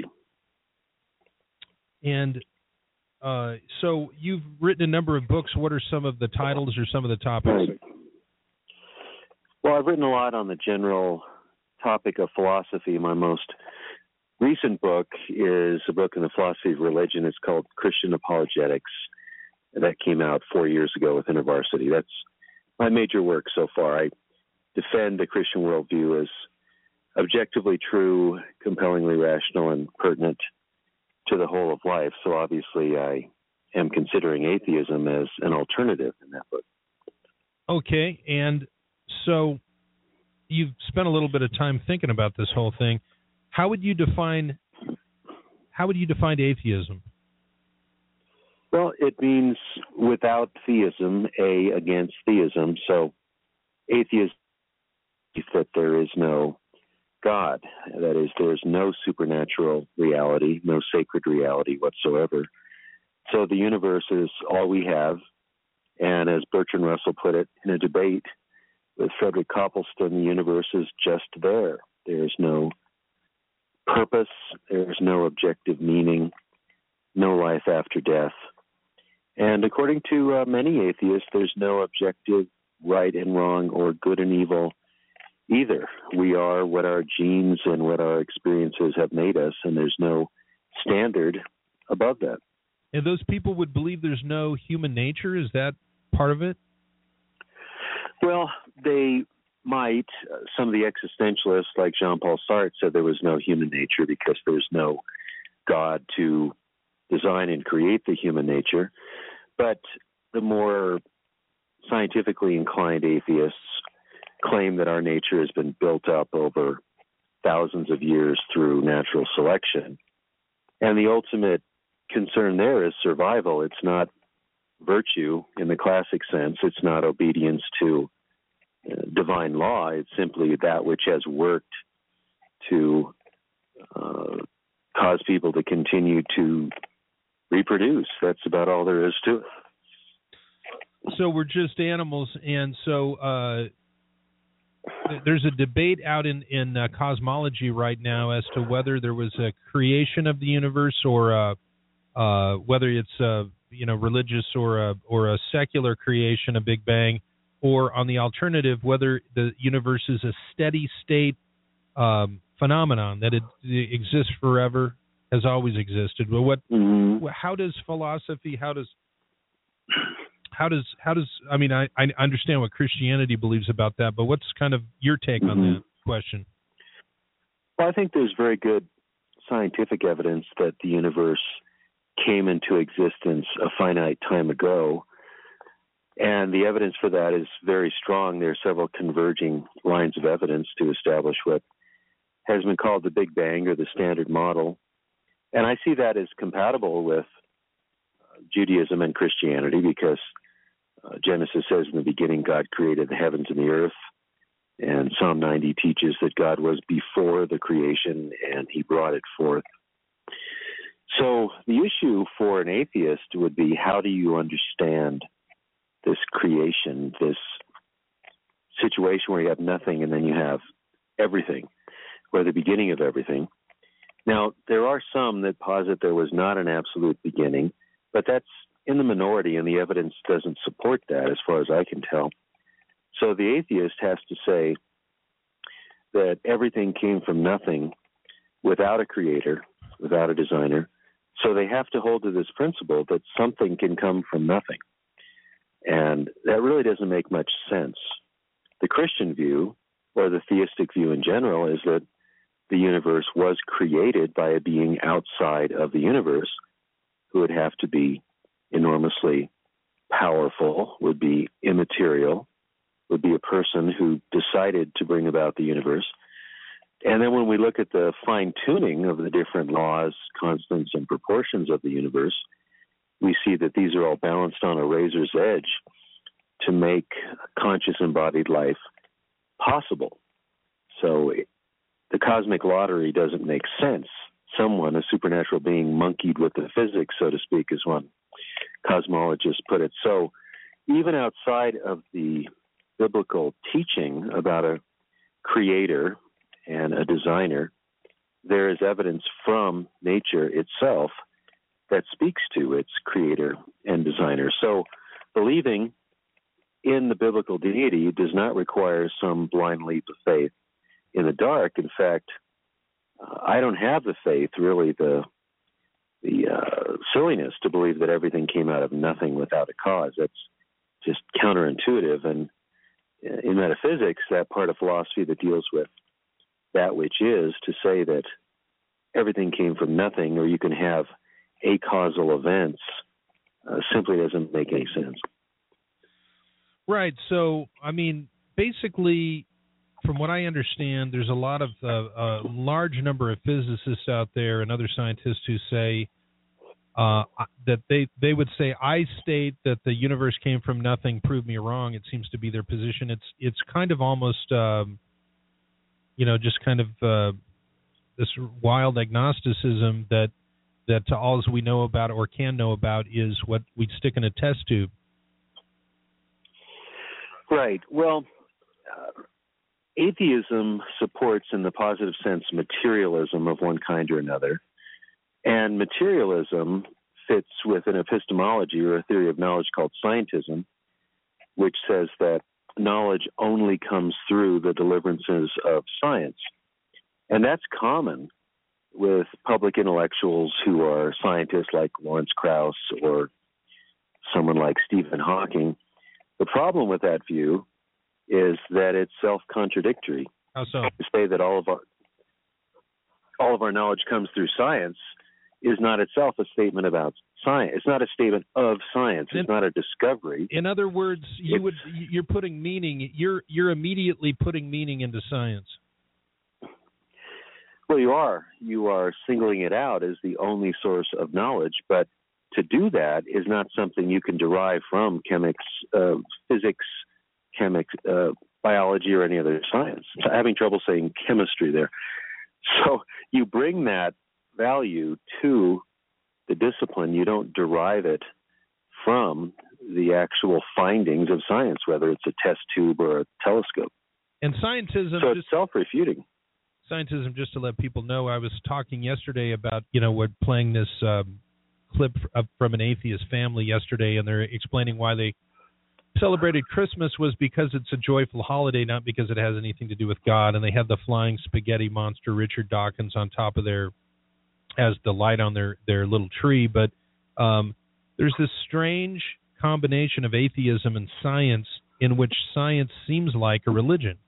Speaker 1: And uh, so you've written a number of books. What are some of the titles or some of the topics?
Speaker 7: Right. Well, I've written a lot on the general topic of philosophy. My most recent book is a book in the philosophy of religion. It's called Christian Apologetics. That came out four years ago with InterVarsity. That's my major work so far. I defend the Christian worldview as objectively true, compellingly rational, and pertinent to the whole of life. So obviously I am considering atheism as an alternative in that book.
Speaker 1: Okay, and so you've spent a little bit of time thinking about this whole thing. How would you define how would you define atheism?
Speaker 7: Well, it means without theism, A against theism. So atheism believes that there is no God. That is, there is no supernatural reality, no sacred reality whatsoever. So the universe is all we have. And as Bertrand Russell put it in a debate with Frederick Copleston, the universe is just there. There's no purpose. There's no objective meaning, no life after death. And according to uh, many atheists, there's no objective right and wrong or good and evil either. We are what our genes and what our experiences have made us, and there's no standard above that.
Speaker 1: And those people would believe there's no human nature? Is that part of it?
Speaker 7: Well, they might. Uh, some of the existentialists, like Jean-Paul Sartre, said there was no human nature because there's no God to design and create the human nature. But the more scientifically inclined atheists claim that our nature has been built up over thousands of years through natural selection. And the ultimate concern there is survival. It's not virtue in the classic sense. It's not obedience to uh, divine law. It's simply that which has worked to uh, cause people to continue to reproduce. That's about all there is to it.
Speaker 1: So we're just animals, and so uh, th- there's a debate out in, in uh, cosmology right now as to whether there was a creation of the universe or uh, uh, whether it's uh, you know religious or a, or a secular creation, a Big Bang, or on the alternative, whether the universe is a steady state um, phenomenon that it, it exists forever, has always existed. Well, what?
Speaker 7: Mm-hmm.
Speaker 1: How does philosophy? How does How does how does I mean I, I understand what Christianity believes about that, but what's kind of your take
Speaker 7: mm-hmm.
Speaker 1: on that question?
Speaker 7: Well, I think there's very good scientific evidence that the universe came into existence a finite time ago, and the evidence for that is very strong. There are several converging lines of evidence to establish what has been called the Big Bang or the Standard Model, and I see that as compatible with Judaism and Christianity because uh, Genesis says in the beginning God created the heavens and the earth, and Psalm ninety teaches that God was before the creation and he brought it forth. So the issue for an atheist would be, how do you understand this creation, this situation where you have nothing and then you have everything, or the beginning of everything? Now, there are some that posit there was not an absolute beginning, but that's in the minority, and the evidence doesn't support that as far as I can tell. So the atheist has to say that everything came from nothing without a creator, without a designer. So they have to hold to this principle that something can come from nothing. And that really doesn't make much sense. The Christian view, or the theistic view in general, is that the universe was created by a being outside of the universe, who would have to be enormously powerful, would be immaterial, would be a person who decided to bring about the universe. And then when we look at the fine-tuning of the different laws, constants, and proportions of the universe, we see that these are all balanced on a razor's edge to make conscious embodied life possible. So the cosmic lottery doesn't make sense. Someone, a supernatural being, monkeyed with the physics, so to speak, as one cosmologist put it. So even outside of the biblical teaching about a creator and a designer, there is evidence from nature itself that speaks to its creator and designer. So believing in the biblical deity does not require some blind leap of faith in the dark. In fact, uh, I don't have the faith, really the the uh, silliness to believe that everything came out of nothing without a cause. That's just counterintuitive. And in metaphysics, that part of philosophy that deals with that which is, to say that everything came from nothing, or you can have acausal events, uh, simply doesn't make any sense.
Speaker 1: Right. So, I mean, basically, from what I understand, there's a lot of uh, a large number of physicists out there and other scientists who say uh, that they they would say, I state that the universe came from nothing, prove me wrong. It seems to be their position. It's it's kind of almost, um, you know, just kind of uh, this wild agnosticism that that to all we know about or can know about is what we'd stick in a test tube.
Speaker 7: Right. Well, uh, atheism supports, in the positive sense, materialism of one kind or another. And materialism fits with an epistemology or a theory of knowledge called scientism, which says that knowledge only comes through the deliverances of science. And that's common with public intellectuals who are scientists like Lawrence Krauss or someone like Stephen Hawking. The problem with that view is that it's self-contradictory.
Speaker 1: How so?
Speaker 7: To say that all of our all of our knowledge comes through science is not itself a statement about science. It's not a statement of science. It's in, not a discovery.
Speaker 1: In other words, you
Speaker 7: it's,
Speaker 1: would you're putting meaning. You're you're immediately putting meaning into science.
Speaker 7: Well, you are. You are singling it out as the only source of knowledge, but to do that is not something you can derive from chemics, uh, physics, chemics, uh, biology, or any other science. I'm having trouble saying chemistry there. So you bring that value to the discipline. You don't derive it from the actual findings of science, whether it's a test tube or a telescope.
Speaker 1: And scientism,
Speaker 7: so it's
Speaker 1: just,
Speaker 7: self-refuting.
Speaker 1: Scientism, just to let people know, I was talking yesterday about, you know, we're playing this um, clip from an atheist family yesterday, and they're explaining why they celebrated Christmas was because it's a joyful holiday, not because it has anything to do with God. And they had the flying spaghetti monster Richard Dawkins on top of their, as the light on their, their little tree. But um, there's this strange combination of atheism and science in which science seems like a religion.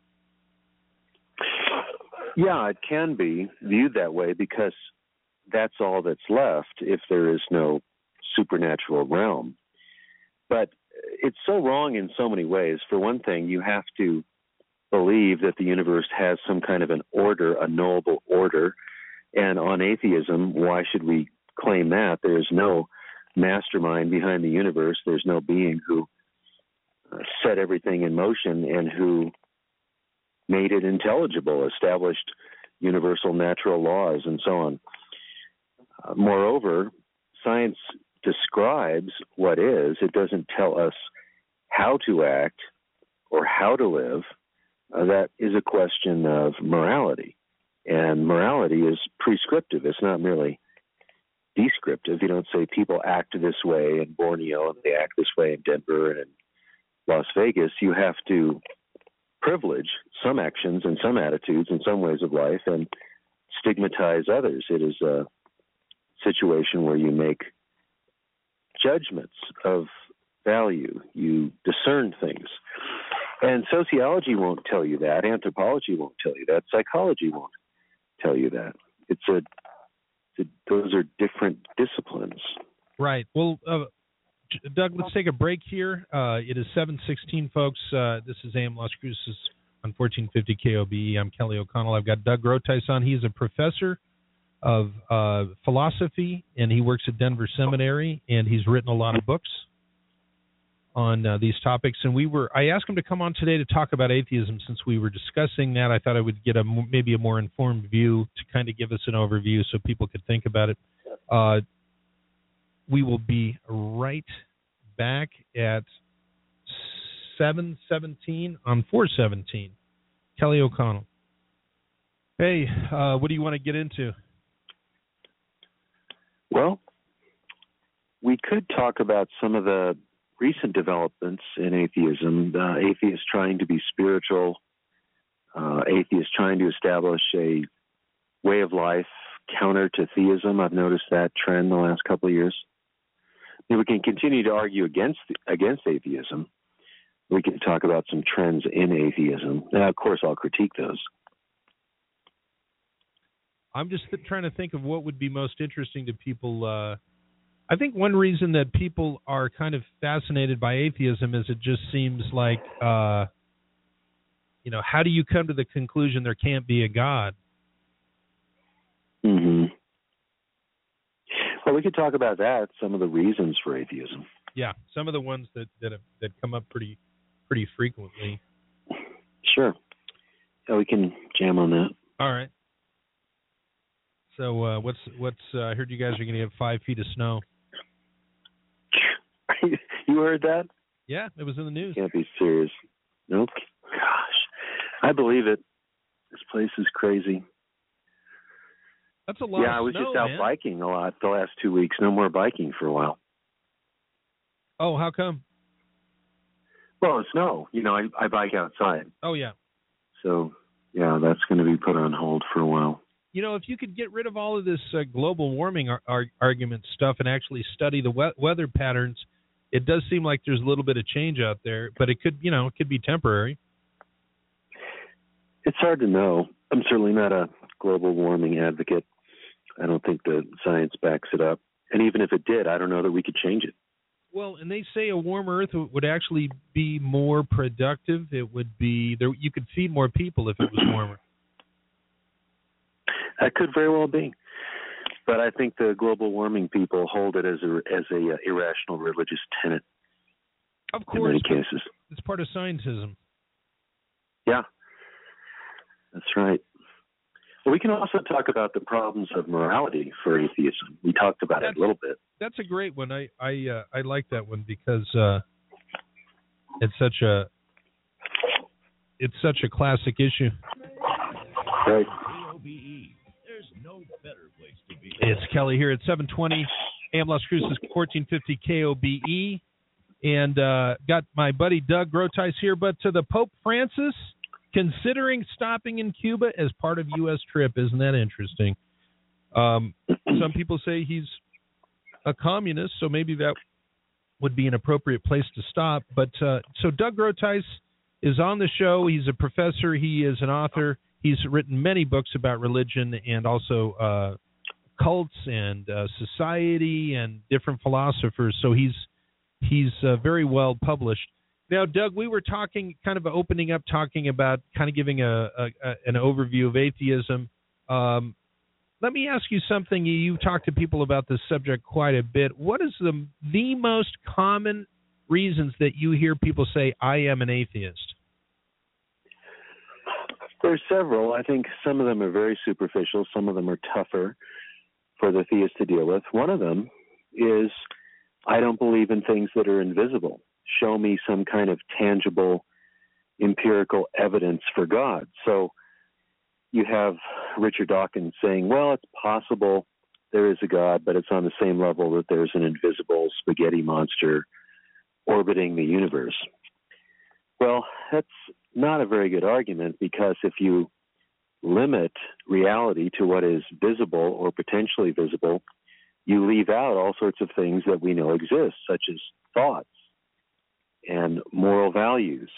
Speaker 7: Yeah, it can be viewed that way because that's all that's left if there is no supernatural realm. But it's so wrong in so many ways. For one thing, you have to believe that the universe has some kind of an order, a knowable order. And on atheism, why should we claim that? There's no mastermind behind the universe. There's no being who uh, set everything in motion and who made it intelligible, established universal natural laws, and so on. Uh, moreover, science describes what is. It doesn't tell us how to act or how to live. Uh, that is a question of morality. And morality is prescriptive. It's not merely descriptive. You don't say people act this way in Borneo and they act this way in Denver and in Las Vegas. You have to privilege some actions and some attitudes and some ways of life and stigmatize others. It is a situation where you make judgments of value. You discern things. And sociology won't tell you that. Anthropology won't tell you that. Psychology won't tell you that. It's a, it's a those are different disciplines.
Speaker 1: Right. Well, uh, Doug, let's take a break here. Uh, it is seven sixteen, folks. Uh, this is A M Las Cruces on fourteen fifty K O B E. I'm Kelly O'Connell. I've got Doug Groothuis on. He is a professor of uh, philosophy, and he works at Denver Seminary, and he's written a lot of books on uh, these topics. And we were, I asked him to come on today to talk about atheism. Since we were discussing that, I thought I would get a maybe a more informed view to kind of give us an overview so people could think about it. Uh, we will be right back at seven seventeen on four seventeen. Kelly O'Connell. Hey, uh, what do you want to get into?
Speaker 7: Well, we could talk about some of the recent developments in atheism. Uh, atheists trying to be spiritual, uh, atheists trying to establish a way of life counter to theism. I've noticed that trend the last couple of years. We can continue to argue against against atheism. We can talk about some trends in atheism. Now, of course, I'll critique those.
Speaker 1: I'm just th- trying to think of what would be most interesting to people. Uh, I think one reason that people are kind of fascinated by atheism is it just seems like, uh, you know, how do you come to the conclusion there can't be a God?
Speaker 7: Mm-hmm. Well, we could talk about that, some of the reasons for atheism.
Speaker 1: Yeah, some of the ones that that, have, that come up pretty pretty frequently.
Speaker 7: Sure. Yeah, we can jam on that.
Speaker 1: All right. So uh, what's what's? Uh, I heard you guys are going to have five feet of snow.
Speaker 7: You heard that?
Speaker 1: Yeah, it was in the news.
Speaker 7: Can't be serious. Nope. Gosh, I believe it. This place is crazy.
Speaker 1: That's a lot.
Speaker 7: Yeah,
Speaker 1: of
Speaker 7: I was
Speaker 1: snow,
Speaker 7: just out
Speaker 1: man.
Speaker 7: biking a lot the last two weeks. No more biking for a while.
Speaker 1: Oh, how come?
Speaker 7: Well, it's snow. You know, I, I bike outside.
Speaker 1: Oh, yeah.
Speaker 7: So, yeah, that's going to be put on hold for a while.
Speaker 1: You know, if you could get rid of all of this uh, global warming ar- ar- argument stuff and actually study the we- weather patterns, it does seem like there's a little bit of change out there, but it could, you know, it could be temporary.
Speaker 7: It's hard to know. I'm certainly not a global warming advocate. I don't think the science backs it up. And even if it did, I don't know that we could change it.
Speaker 1: Well, and they say a warm Earth would actually be more productive. It would be there. You could feed more people if it was warmer.
Speaker 7: That could very well be. But I think the global warming people hold it as a as a uh, irrational religious tenet.
Speaker 1: Of course,
Speaker 7: in many cases,
Speaker 1: it's part of scientism.
Speaker 7: Yeah, that's right. Well, we can also talk about the problems of morality for atheism. We talked about
Speaker 1: that's,
Speaker 7: it a little bit.
Speaker 1: That's a great one. I I uh, I like that one because uh, it's such a it's such a classic issue.
Speaker 7: Right.
Speaker 1: It's Kelly here at seven twenty A M Las Cruces, fourteen fifty K O B E, and uh, got my buddy Doug Groothuis here. But to the Pope Francis, considering stopping in Cuba as part of U S trip. Isn't that interesting? Um, some people say he's a communist, so maybe that would be an appropriate place to stop. But uh, so Doug Groothuis is on the show. He's a professor. He is an author. He's written many books about religion and also uh, cults and uh, society and different philosophers. So he's he's uh, very well published. Now, Doug, we were talking, kind of opening up, talking about kind of giving a, a, a an overview of atheism. Um, let me ask you something. You talk to people about this subject quite a bit. What is the the most common reasons that you hear people say, "I am an atheist"?
Speaker 7: There's several. I think some of them are very superficial. Some of them are tougher for the theist to deal with. One of them is, I don't believe in things that are invisible. Show me some kind of tangible, empirical evidence for God. So you have Richard Dawkins saying, well, it's possible there is a God, but it's on the same level that there's an invisible spaghetti monster orbiting the universe. Well, that's not a very good argument, because if you limit reality to what is visible or potentially visible, you leave out all sorts of things that we know exist, such as thoughts and moral values.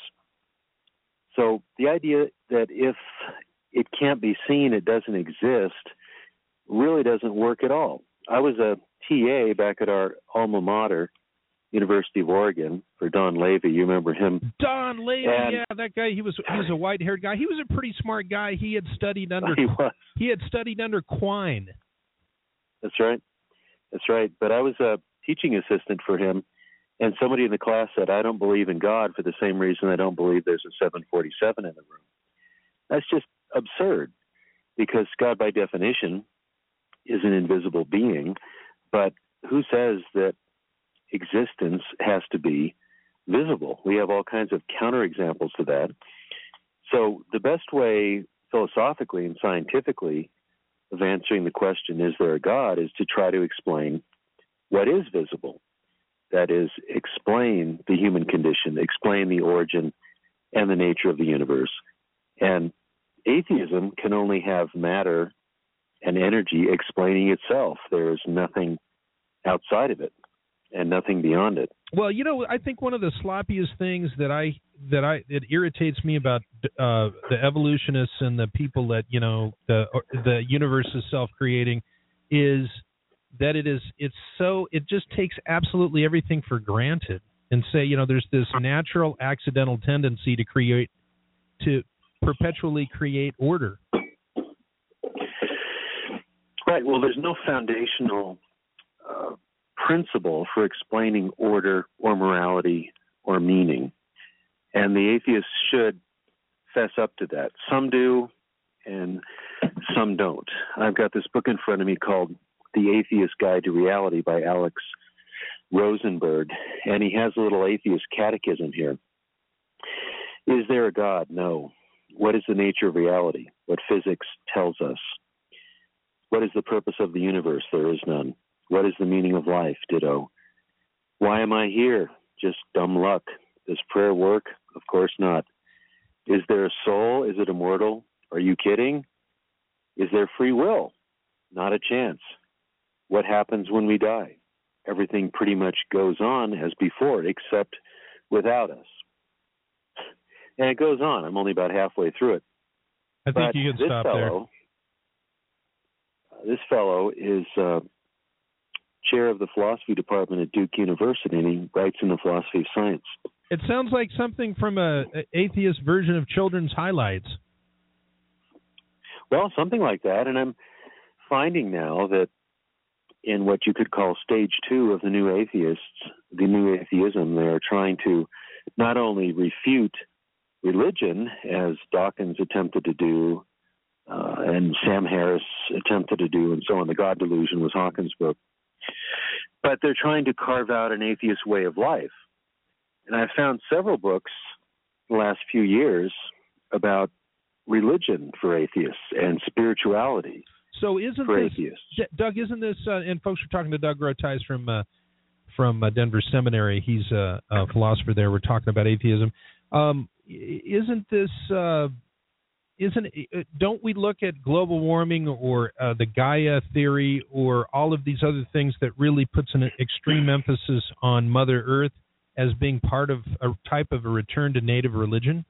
Speaker 7: So the idea that if it can't be seen, it doesn't exist, really doesn't work at all. I was a T A back at our alma mater, University of Oregon, for Don Levy. You remember him?
Speaker 1: Don Levy,
Speaker 7: and,
Speaker 1: yeah, that guy. He was he was a white-haired guy. He was a pretty smart guy. He had studied under
Speaker 7: he was.
Speaker 1: he had studied under Quine.
Speaker 7: That's right. That's right. But I was a teaching assistant for him, and somebody in the class said, I don't believe in God for the same reason I don't believe there's a seven forty-seven in the room. That's just absurd, because God, by definition, is an invisible being. But who says that existence has to be visible? We have all kinds of counterexamples to that. So the best way, philosophically and scientifically, of answering the question, is there a God, is to try to explain what is visible. That is, explain the human condition, explain the origin and the nature of the universe. And atheism can only have matter and energy explaining itself. There is nothing outside of it and nothing beyond it.
Speaker 1: Well, you know, I think one of the sloppiest things that I that I it irritates me about uh, the evolutionists and the people that, you know, the the universe is self-creating is that it is it's so it just takes absolutely everything for granted and say, you know, there's this natural accidental tendency to create to perpetually create order.
Speaker 7: Right. Well, there's no foundational uh, principle for explaining order or morality or meaning. And the atheists should fess up to that. Some do, and some don't. I've got this book in front of me called The Atheist Guide to Reality by Alex Rosenberg, and he has a little atheist catechism here. Is there a God? No. What is the nature of reality? What physics tells us. What is the purpose of the universe? There is none. What is the meaning of life? Ditto. Why am I here? Just dumb luck. Does prayer work? Of course not. Is there a soul? Is it immortal? Are you kidding? Is there free will? Not a chance. What happens when we die? Everything pretty much goes on as before, except without us. And it goes on. I'm only about halfway through it.
Speaker 1: I think but you can stop
Speaker 7: fellow, there. Uh, this fellow is uh, chair of the philosophy department at Duke University, and he writes in the philosophy of science.
Speaker 1: It sounds like something from a, a atheist version of Children's Highlights.
Speaker 7: Well, something like that. And I'm finding now that in what you could call stage two of the new atheists, the new atheism, they're trying to not only refute religion, as Dawkins attempted to do, uh, and Sam Harris attempted to do, and so on. The God Delusion was Hawkins' book. But they're trying to carve out an atheist way of life. And I've found several books in the last few years about religion for atheists and spirituality.
Speaker 1: So isn't
Speaker 7: for
Speaker 1: this,
Speaker 7: atheists.
Speaker 1: D- Doug, isn't this, uh, and folks are talking to Doug Groteis from uh, from uh, Denver Seminary. He's a, a philosopher there. We're talking about atheism. Um, isn't this, uh, isn't don't we look at global warming or uh, the Gaia theory or all of these other things that really puts an extreme emphasis on Mother Earth as being part of a type of a return to native religion?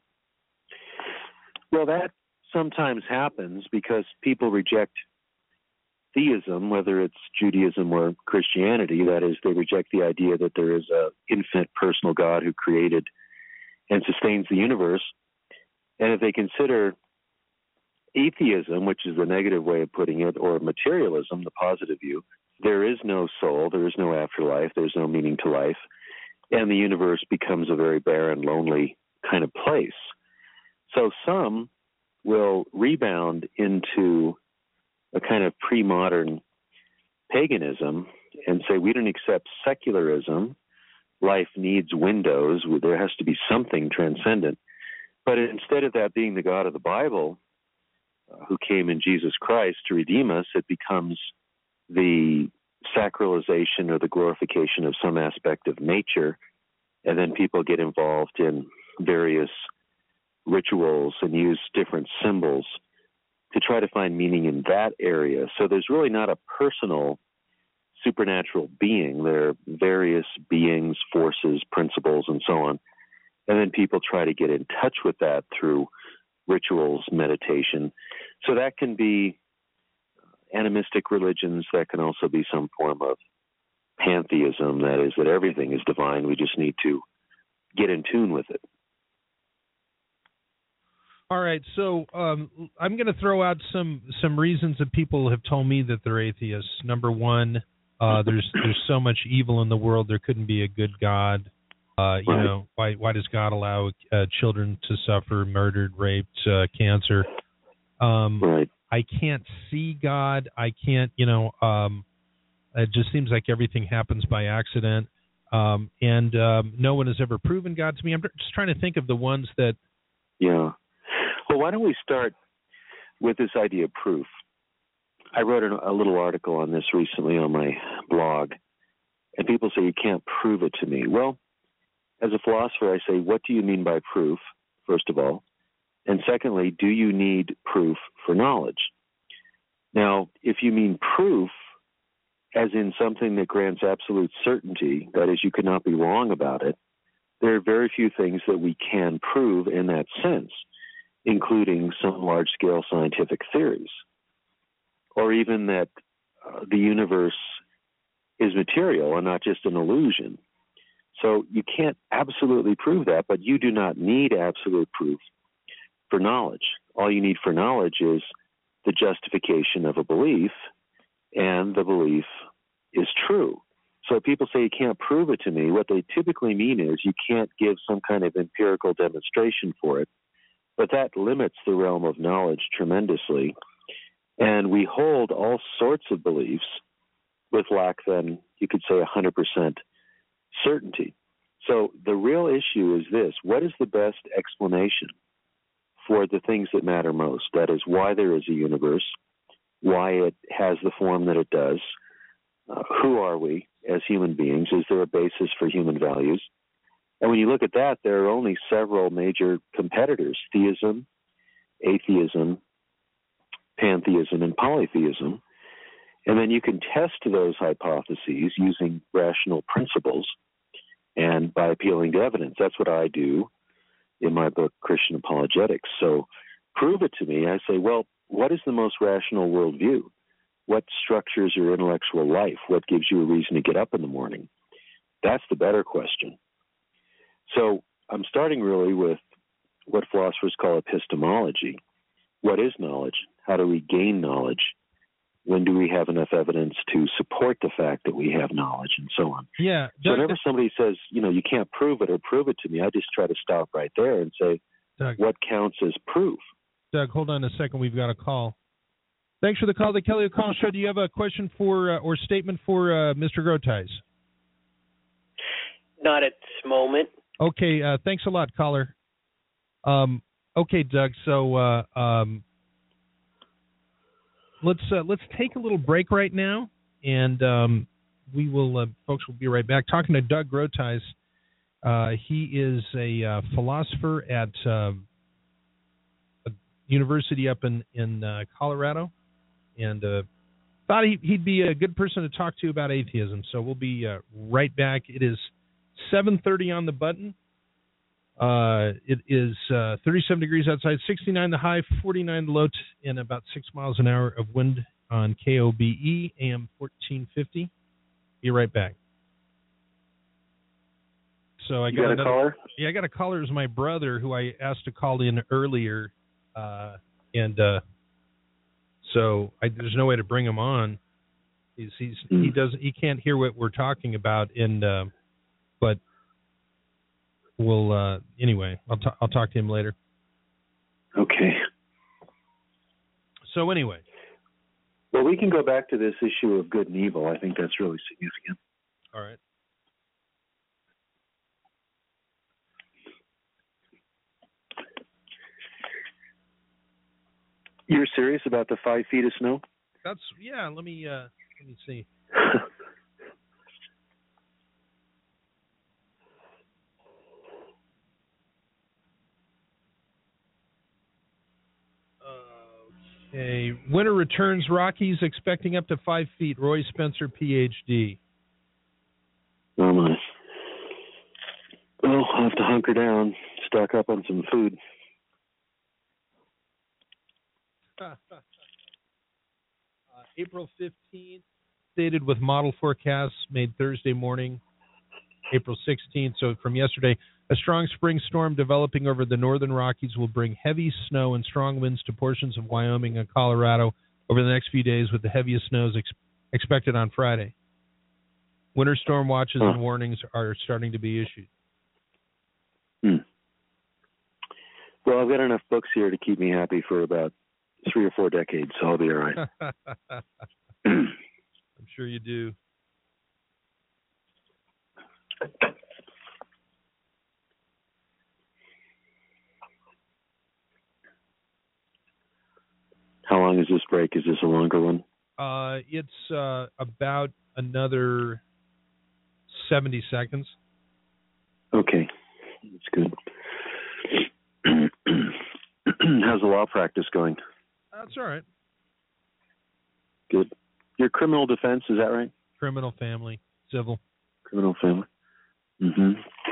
Speaker 7: Well, that sometimes happens because people reject theism, whether it's Judaism or Christianity. That is, they reject the idea that there is an infinite personal God who created and sustains the universe. And if they consider atheism, which is the negative way of putting it, or materialism, the positive view, there is no soul, there is no afterlife, there's no meaning to life, and the universe becomes a very barren, lonely kind of place. So some will rebound into a kind of pre-modern paganism and say, we don't accept secularism. Life needs windows. There has to be something transcendent. But instead of that being the God of the Bible, uh, who came in Jesus Christ to redeem us, it becomes the sacralization or the glorification of some aspect of nature. And then people get involved in various rituals and use different symbols to try to find meaning in that area. So there's really not a personal supernatural being. There are various beings, forces, principles, and so on. And then people try to get in touch with that through rituals, meditation. So that can be animistic religions. That can also be some form of pantheism, that is, that everything is divine. We just need to get in tune with it.
Speaker 1: All right, so um, I'm going to throw out some some reasons that people have told me that they're atheists. Number one, uh, there's there's so much evil in the world, there couldn't be a good God. Uh, you
Speaker 7: right.
Speaker 1: know, why why does God allow uh, children to suffer, murdered, raped, uh, cancer? Um,
Speaker 7: right.
Speaker 1: I can't see God. I can't, you know, um, it just seems like everything happens by accident. Um, and um, no one has ever proven God to me. I'm just trying to think of the ones that...
Speaker 7: Yeah. Well, why don't we start with this idea of proof? I wrote a little article on this recently on my blog, and people say, you can't prove it to me. Well, as a philosopher, I say, what do you mean by proof, first of all? And secondly, do you need proof for knowledge? Now, if you mean proof, as in something that grants absolute certainty, that is, you could not be wrong about it, there are very few things that we can prove in that sense, including some large-scale scientific theories, or even that uh, the universe is material and not just an illusion. So you can't absolutely prove that, but you do not need absolute proof for knowledge. All you need for knowledge is the justification of a belief, and the belief is true. So people say you can't prove it to me. What they typically mean is you can't give some kind of empirical demonstration for it. But that limits the realm of knowledge tremendously. And we hold all sorts of beliefs with lack than, you could say, one hundred percent certainty. So the real issue is this: what is the best explanation for the things that matter most? That is, why there is a universe, why it has the form that it does, uh, who are we as human beings, is there a basis for human values? And when you look at that, there are only several major competitors: theism, atheism, pantheism, and polytheism. And then you can test those hypotheses using rational principles and by appealing to evidence. That's what I do in my book, Christian Apologetics. So prove it to me. I say, well, what is the most rational worldview? What structures your intellectual life? What gives you a reason to get up in the morning? That's the better question. So I'm starting really with what philosophers call epistemology. What is knowledge? How do we gain knowledge? When do we have enough evidence to support the fact that we have knowledge, and so on?
Speaker 1: Yeah.
Speaker 7: So whenever somebody says, you know, you can't prove it or prove it to me, I just try to stop right there and say,
Speaker 1: Doug,
Speaker 7: what counts as proof?
Speaker 1: Doug, hold on a second. We've got a call. Thanks for the call, the Kelly O'Connell Show. Do you have a question for uh, or statement for uh, Mister Groteis?
Speaker 8: Not at this moment.
Speaker 1: Okay. Uh, thanks a lot, caller. Um, okay, Doug. So uh, um, let's uh, let's take a little break right now, and um, we will, uh, folks, will be right back. Talking to Doug Groteis. Uh, he is a uh, philosopher at uh, a university up in in uh, Colorado, and uh, thought he, he'd be a good person to talk to about atheism. So we'll be uh, right back. It is seven thirty on the button. Uh, it is uh, thirty-seven degrees outside, sixty-nine the high, forty-nine the low, t- and about six miles an hour of wind on K O B E, A M fourteen fifty. Be right back. So I
Speaker 7: you
Speaker 1: got,
Speaker 7: got a
Speaker 1: another,
Speaker 7: caller?
Speaker 1: Yeah, I got a caller. It was my brother who I asked to call in earlier, uh, and uh, so I, there's no way to bring him on. He's, he's mm. he doesn't he can't hear what we're talking about, and uh, but. We'll uh, anyway. I'll t- I'll talk to him later.
Speaker 7: Okay.
Speaker 1: So anyway,
Speaker 7: well, we can go back to this issue of good and evil. I think that's really significant.
Speaker 1: All right.
Speaker 7: You're serious about the five feet of snow?
Speaker 1: That's yeah. Let me uh, let me see. Okay. Winter returns. Rockies expecting up to five feet. Roy Spencer, P H D.
Speaker 7: Oh my. Well, I'll have to hunker down, stock up on some food.
Speaker 1: uh, April fifteenth, stated with model forecasts made Thursday morning, April sixteenth. So from yesterday, a strong spring storm developing over the northern Rockies will bring heavy snow and strong winds to portions of Wyoming and Colorado over the next few days, with the heaviest snows ex- expected on Friday. Winter storm watches huh. and warnings are starting to be issued.
Speaker 7: Hmm. Well, I've got enough books here to keep me happy for about three or four decades, so I'll be all right.
Speaker 1: I'm sure you do.
Speaker 7: How long is this break? Is this a longer one?
Speaker 1: Uh, it's uh, about another seventy seconds.
Speaker 7: Okay, that's good. How's the law practice going?
Speaker 1: That's all right.
Speaker 7: Good. Your criminal defense, is that right?
Speaker 1: Criminal, family, civil.
Speaker 7: Criminal, family. Mm-hmm.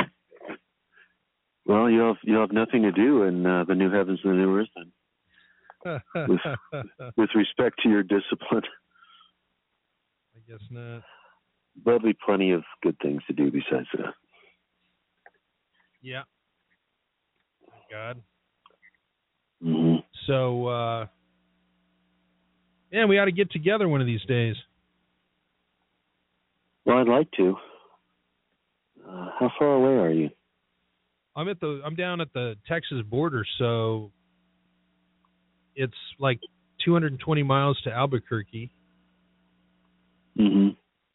Speaker 7: Well, you have you have nothing to do in uh, the new heavens and the new earth, then. with, with respect to your discipline.
Speaker 1: I guess not.
Speaker 7: There'll be plenty of good things to do besides that.
Speaker 1: Yeah. Thank God.
Speaker 7: Mm-hmm.
Speaker 1: So, uh, yeah, we ought to get together one of these days.
Speaker 7: Well, I'd like to. Uh, how far away are you?
Speaker 1: I'm at the I'm down at the Texas border, so it's like two hundred twenty miles to Albuquerque.
Speaker 7: Mm-hmm.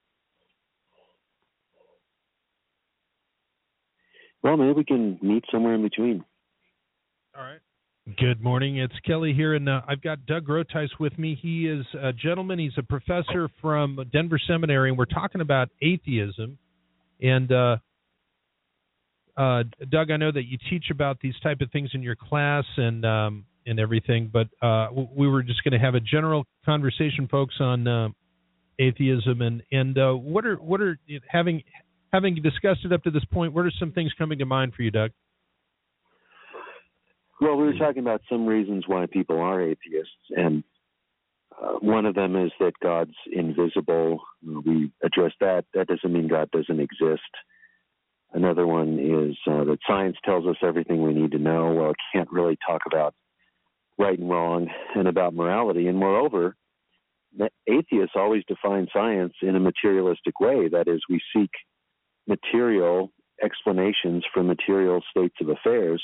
Speaker 7: Well, maybe we can meet somewhere in between.
Speaker 1: All right. Good morning. It's Kelly here, and uh, I've got Doug Groothuis with me. He is a gentleman. He's a professor from Denver Seminary, and we're talking about atheism. And uh, uh, Doug, I know that you teach about these type of things in your class and um, and everything, but uh, we were just going to have a general conversation, folks, on uh, atheism and and uh, what are what are having having discussed it up to this point. What are some things coming to mind for you, Doug?
Speaker 7: Well, we were talking about some reasons why people are atheists, and uh, one of them is that God's invisible. We addressed that. That doesn't mean God doesn't exist. Another one is uh, that science tells us everything we need to know. Well, it can't really talk about right and wrong and about morality. And moreover, atheists always define science in a materialistic way. That is, we seek material explanations for material states of affairs.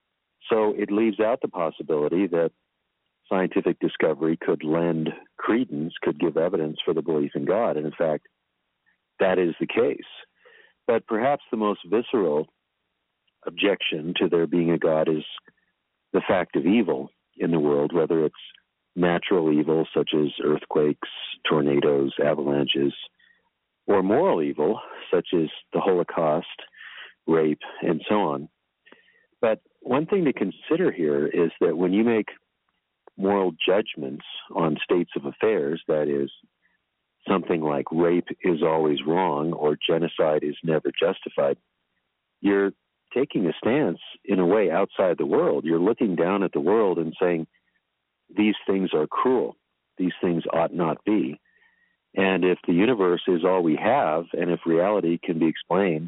Speaker 7: So it leaves out the possibility that scientific discovery could lend credence, could give evidence for the belief in God. And in fact, that is the case. But perhaps the most visceral objection to there being a God is the fact of evil in the world, whether it's natural evil such as earthquakes, tornadoes, avalanches, or moral evil such as the Holocaust, rape, and so on. But one thing to consider here is that when you make moral judgments on states of affairs, that is, something like rape is always wrong or genocide is never justified, you're taking a stance in a way outside the world. You're looking down at the world and saying, these things are cruel. These things ought not be. And if the universe is all we have, and if reality can be explained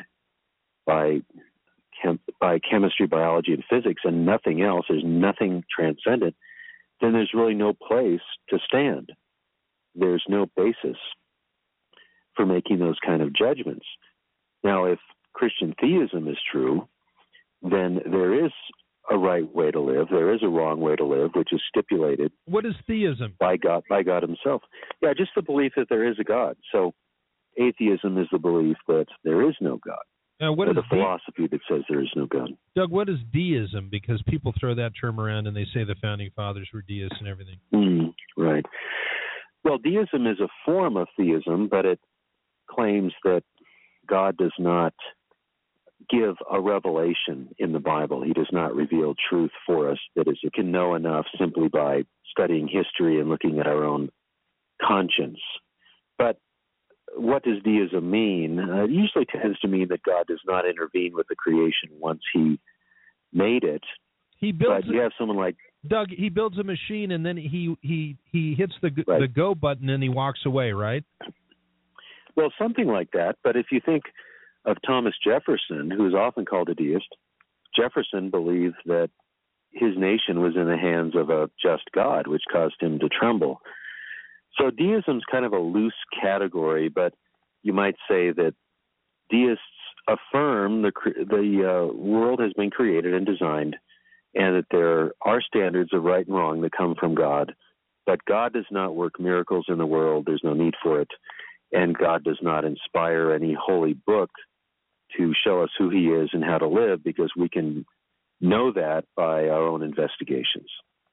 Speaker 7: by chem- by chemistry, biology, and physics, and nothing else, there's nothing transcendent, then there's really no place to stand. There's no basis for making those kind of judgments. Now, if Christian theism is true, then there is a right way to live. There is a wrong way to live, which is stipulated.
Speaker 1: What is theism?
Speaker 7: By God, by God himself. Yeah, just the belief that there is a God. So atheism is the belief that there is no God.
Speaker 1: Uh, what
Speaker 7: or
Speaker 1: is
Speaker 7: the
Speaker 1: de-
Speaker 7: philosophy that says there is no God.
Speaker 1: Doug, what is deism? Because people throw that term around and they say the founding fathers were deists and everything.
Speaker 7: Mm, right. Well, deism is a form of theism, but it claims that God does not give a revelation in the Bible. He does not reveal truth for us. That is, we can know enough simply by studying history and looking at our own conscience. But what does deism mean? Uh, it usually tends to mean that God does not intervene with the creation once he made it.
Speaker 1: He builds
Speaker 7: but you have someone like
Speaker 1: Doug, he builds a machine and then he he, he hits the
Speaker 7: right.
Speaker 1: the go button and he walks away, right?
Speaker 7: Well, something like that. But if you think of Thomas Jefferson, who is often called a deist, Jefferson believed that his nation was in the hands of a just God, which caused him to tremble. So deism is kind of a loose category, but you might say that deists affirm the the uh, world has been created and designed, and that there are standards of right and wrong that come from God, but God does not work miracles in the world. There's no need for it, and God does not inspire any holy book to show us who he is and how to live, because we can know that by our own investigations.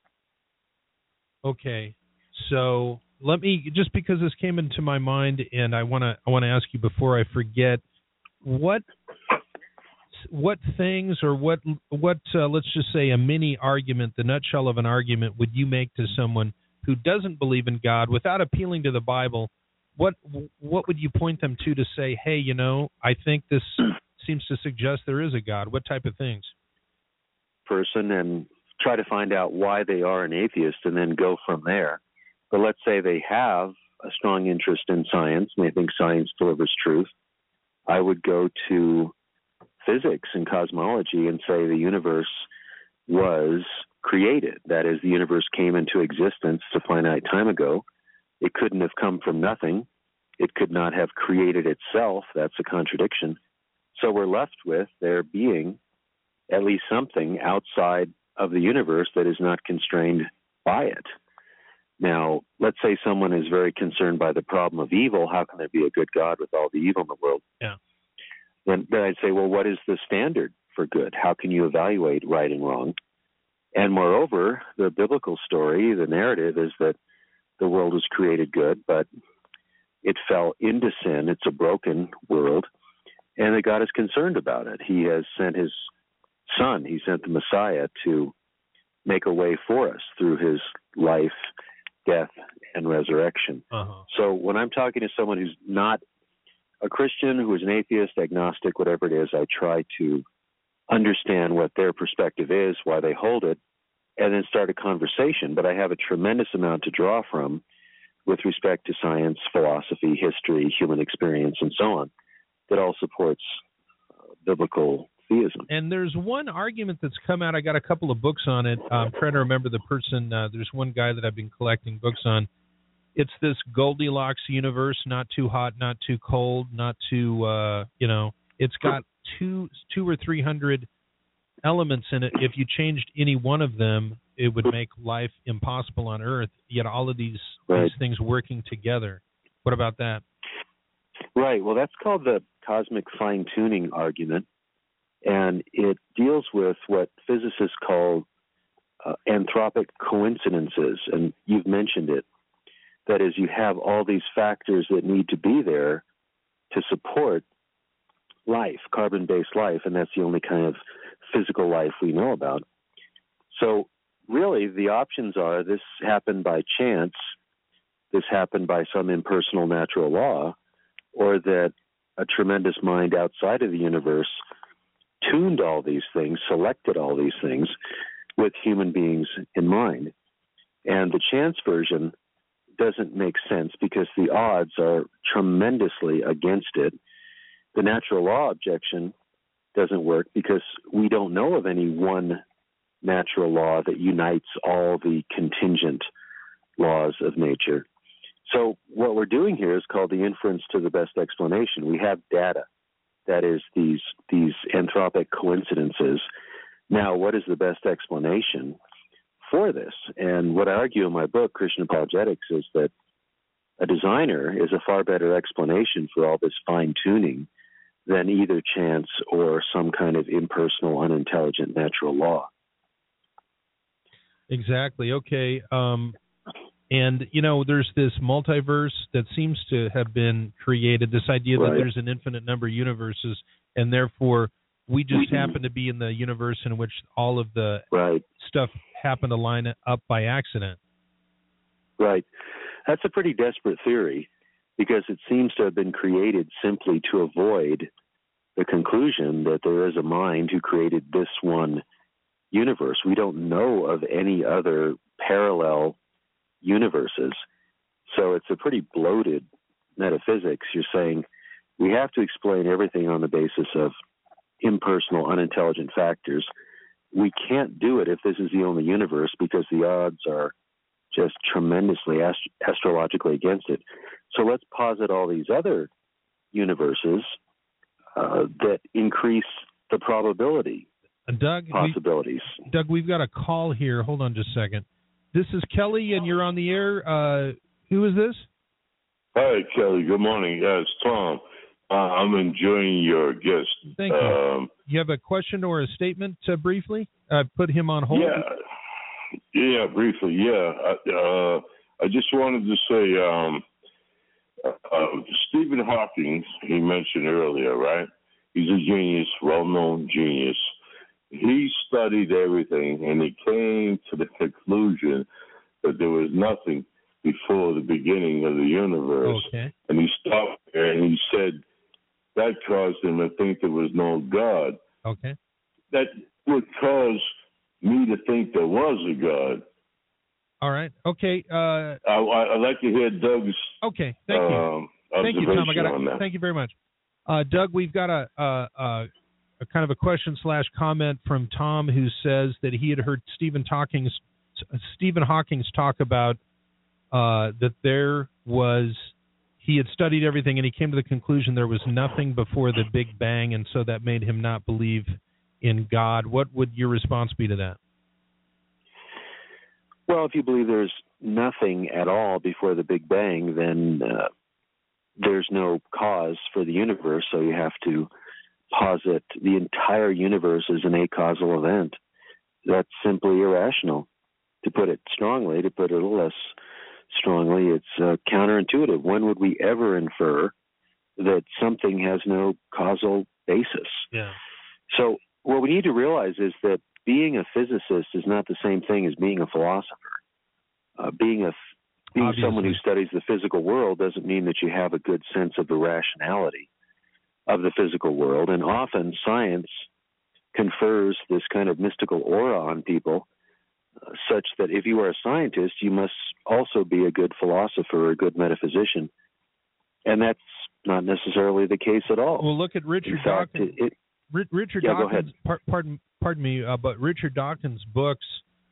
Speaker 1: Okay, so let me, just because this came into my mind, and I want to I want to ask you before I forget, what what things or what what uh, let's just say a mini argument, the nutshell of an argument, would you make to someone who doesn't believe in God without appealing to the Bible? What what would you point them to to say, hey, you know, I think this seems to suggest there is a God? What type of things?
Speaker 7: Person, and try to find out why they are an atheist and then go from there. But let's say they have a strong interest in science and they think science delivers truth. I would go to physics and cosmology and say the universe was created. That is, the universe came into existence a finite time ago. It couldn't have come from nothing. It could not have created itself. That's a contradiction. So we're left with there being at least something outside of the universe that is not constrained by it. Now, let's say someone is very concerned by the problem of evil. How can there be a good God with all the evil in the world?
Speaker 1: Yeah.
Speaker 7: Then, then I'd say, well, what is the standard for good? How can you evaluate right and wrong? And moreover, the biblical story, the narrative is that the world was created good, but it fell into sin. It's a broken world, and that God is concerned about it. He has sent his Son. He sent the Messiah to make a way for us through his life, death, and resurrection.
Speaker 1: Uh-huh.
Speaker 7: So when I'm talking to someone who's not a Christian, who is an atheist, agnostic, whatever it is, I try to understand what their perspective is, why they hold it, and then start a conversation. But I have a tremendous amount to draw from with respect to science, philosophy, history, human experience, and so on, that all supports uh, biblical theism.
Speaker 1: And there's one argument that's come out. I got a couple of books on it. I'm trying to remember the person. Uh, there's one guy that I've been collecting books on. It's this Goldilocks universe, not too hot, not too cold, not too, uh, you know, it's got two, two or three hundred elements in it. If you changed any one of them, it would make life impossible on Earth. Yet all of these,
Speaker 7: right.
Speaker 1: these things working together. What about that?
Speaker 7: Right. Well, that's called the cosmic fine-tuning argument. And it deals with what physicists call uh, anthropic coincidences. And you've mentioned it. That is, you have all these factors that need to be there to support life, carbon-based life, and that's the only kind of physical life we know about. So really, the options are this happened by chance, this happened by some impersonal natural law, or that a tremendous mind outside of the universe tuned all these things, selected all these things with human beings in mind. And the chance version doesn't make sense because the odds are tremendously against it. The natural law objection doesn't work because we don't know of any one natural law that unites all the contingent laws of nature. So what we're doing here is called the inference to the best explanation. We have data. That is these these anthropic coincidences. Now, what is the best explanation for this? And what I argue in my book, Christian Apologetics, is that a designer is a far better explanation for all this fine-tuning than either chance or some kind of impersonal, unintelligent natural law.
Speaker 1: Exactly. Okay. Um, and, you know, there's this multiverse that seems to have been created, this idea that
Speaker 7: right.
Speaker 1: there's an infinite number of universes, and therefore we just happen to be in the universe in which all of the
Speaker 7: right.
Speaker 1: stuff happened to line up by accident.
Speaker 7: Right. That's a pretty desperate theory because it seems to have been created simply to avoid the conclusion that there is a mind who created this one universe. We don't know of any other parallel universes. So it's a pretty bloated metaphysics. You're saying we have to explain everything on the basis of impersonal, unintelligent factors. We can't do it if this is the only universe because the odds are just tremendously ast- astrologically against it. So let's posit all these other universes uh, that increase the probability
Speaker 1: uh, Doug,
Speaker 7: possibilities.
Speaker 1: We, Doug, we've got a call here. Hold on just a second. This is Kelly, and you're on the air. Uh, who is this?
Speaker 8: Hi, Kelly. Good morning. Yeah, it's Tom. Uh, I'm enjoying your guest.
Speaker 1: Thank you.
Speaker 8: Um,
Speaker 1: you have a question or a statement uh, briefly? I put him on hold.
Speaker 8: Yeah, yeah, briefly. Yeah, uh, I just wanted to say, um, uh, Stephen Hawking. He mentioned earlier, right? He's a genius, well-known genius. He studied everything, and he came to the conclusion that there was nothing before the beginning of the universe.
Speaker 1: Okay.
Speaker 8: And he stopped there, and he said that caused him to think there was no God.
Speaker 1: Okay.
Speaker 8: That would cause me to think there was a God.
Speaker 1: All right. Okay. Uh,
Speaker 8: I, I, I'd like to hear Doug's
Speaker 1: okay. Thank you.
Speaker 8: um,
Speaker 1: Thank you, Tom. I got
Speaker 8: on that.
Speaker 1: Thank you very much. Uh, Doug, we've got a, a, a, a kind of a question slash comment from Tom who says that he had heard Stephen Hawking's, Stephen Hawking's talk about uh, that there was he had studied everything, and he came to the conclusion there was nothing before the Big Bang, and so that made him not believe in God. What would your response be to that?
Speaker 7: Well, if you believe there's nothing at all before the Big Bang, then uh, there's no cause for the universe, so you have to posit the entire universe as an acausal event. That's simply irrational. To put it strongly, to put it a little less strongly, it's uh, counterintuitive. When would we ever infer that something has no causal basis?
Speaker 1: Yeah.
Speaker 7: So what we need to realize is that being a physicist is not the same thing as being a philosopher. Uh, being a being
Speaker 1: Obviously.
Speaker 7: someone who studies the physical world doesn't mean that you have a good sense of the rationality of the physical world, and often science confers this kind of mystical aura on people, uh, such that if you are a scientist, you must also be a good philosopher or a good metaphysician, and that's not necessarily the case at all.
Speaker 1: Well, look at Richard
Speaker 7: In fact,
Speaker 1: Dawkins.
Speaker 7: it,
Speaker 1: R- Richard
Speaker 7: yeah, go
Speaker 1: Dawkins.
Speaker 7: ahead.
Speaker 1: Par- pardon, pardon me, uh, but Richard Dawkins' books.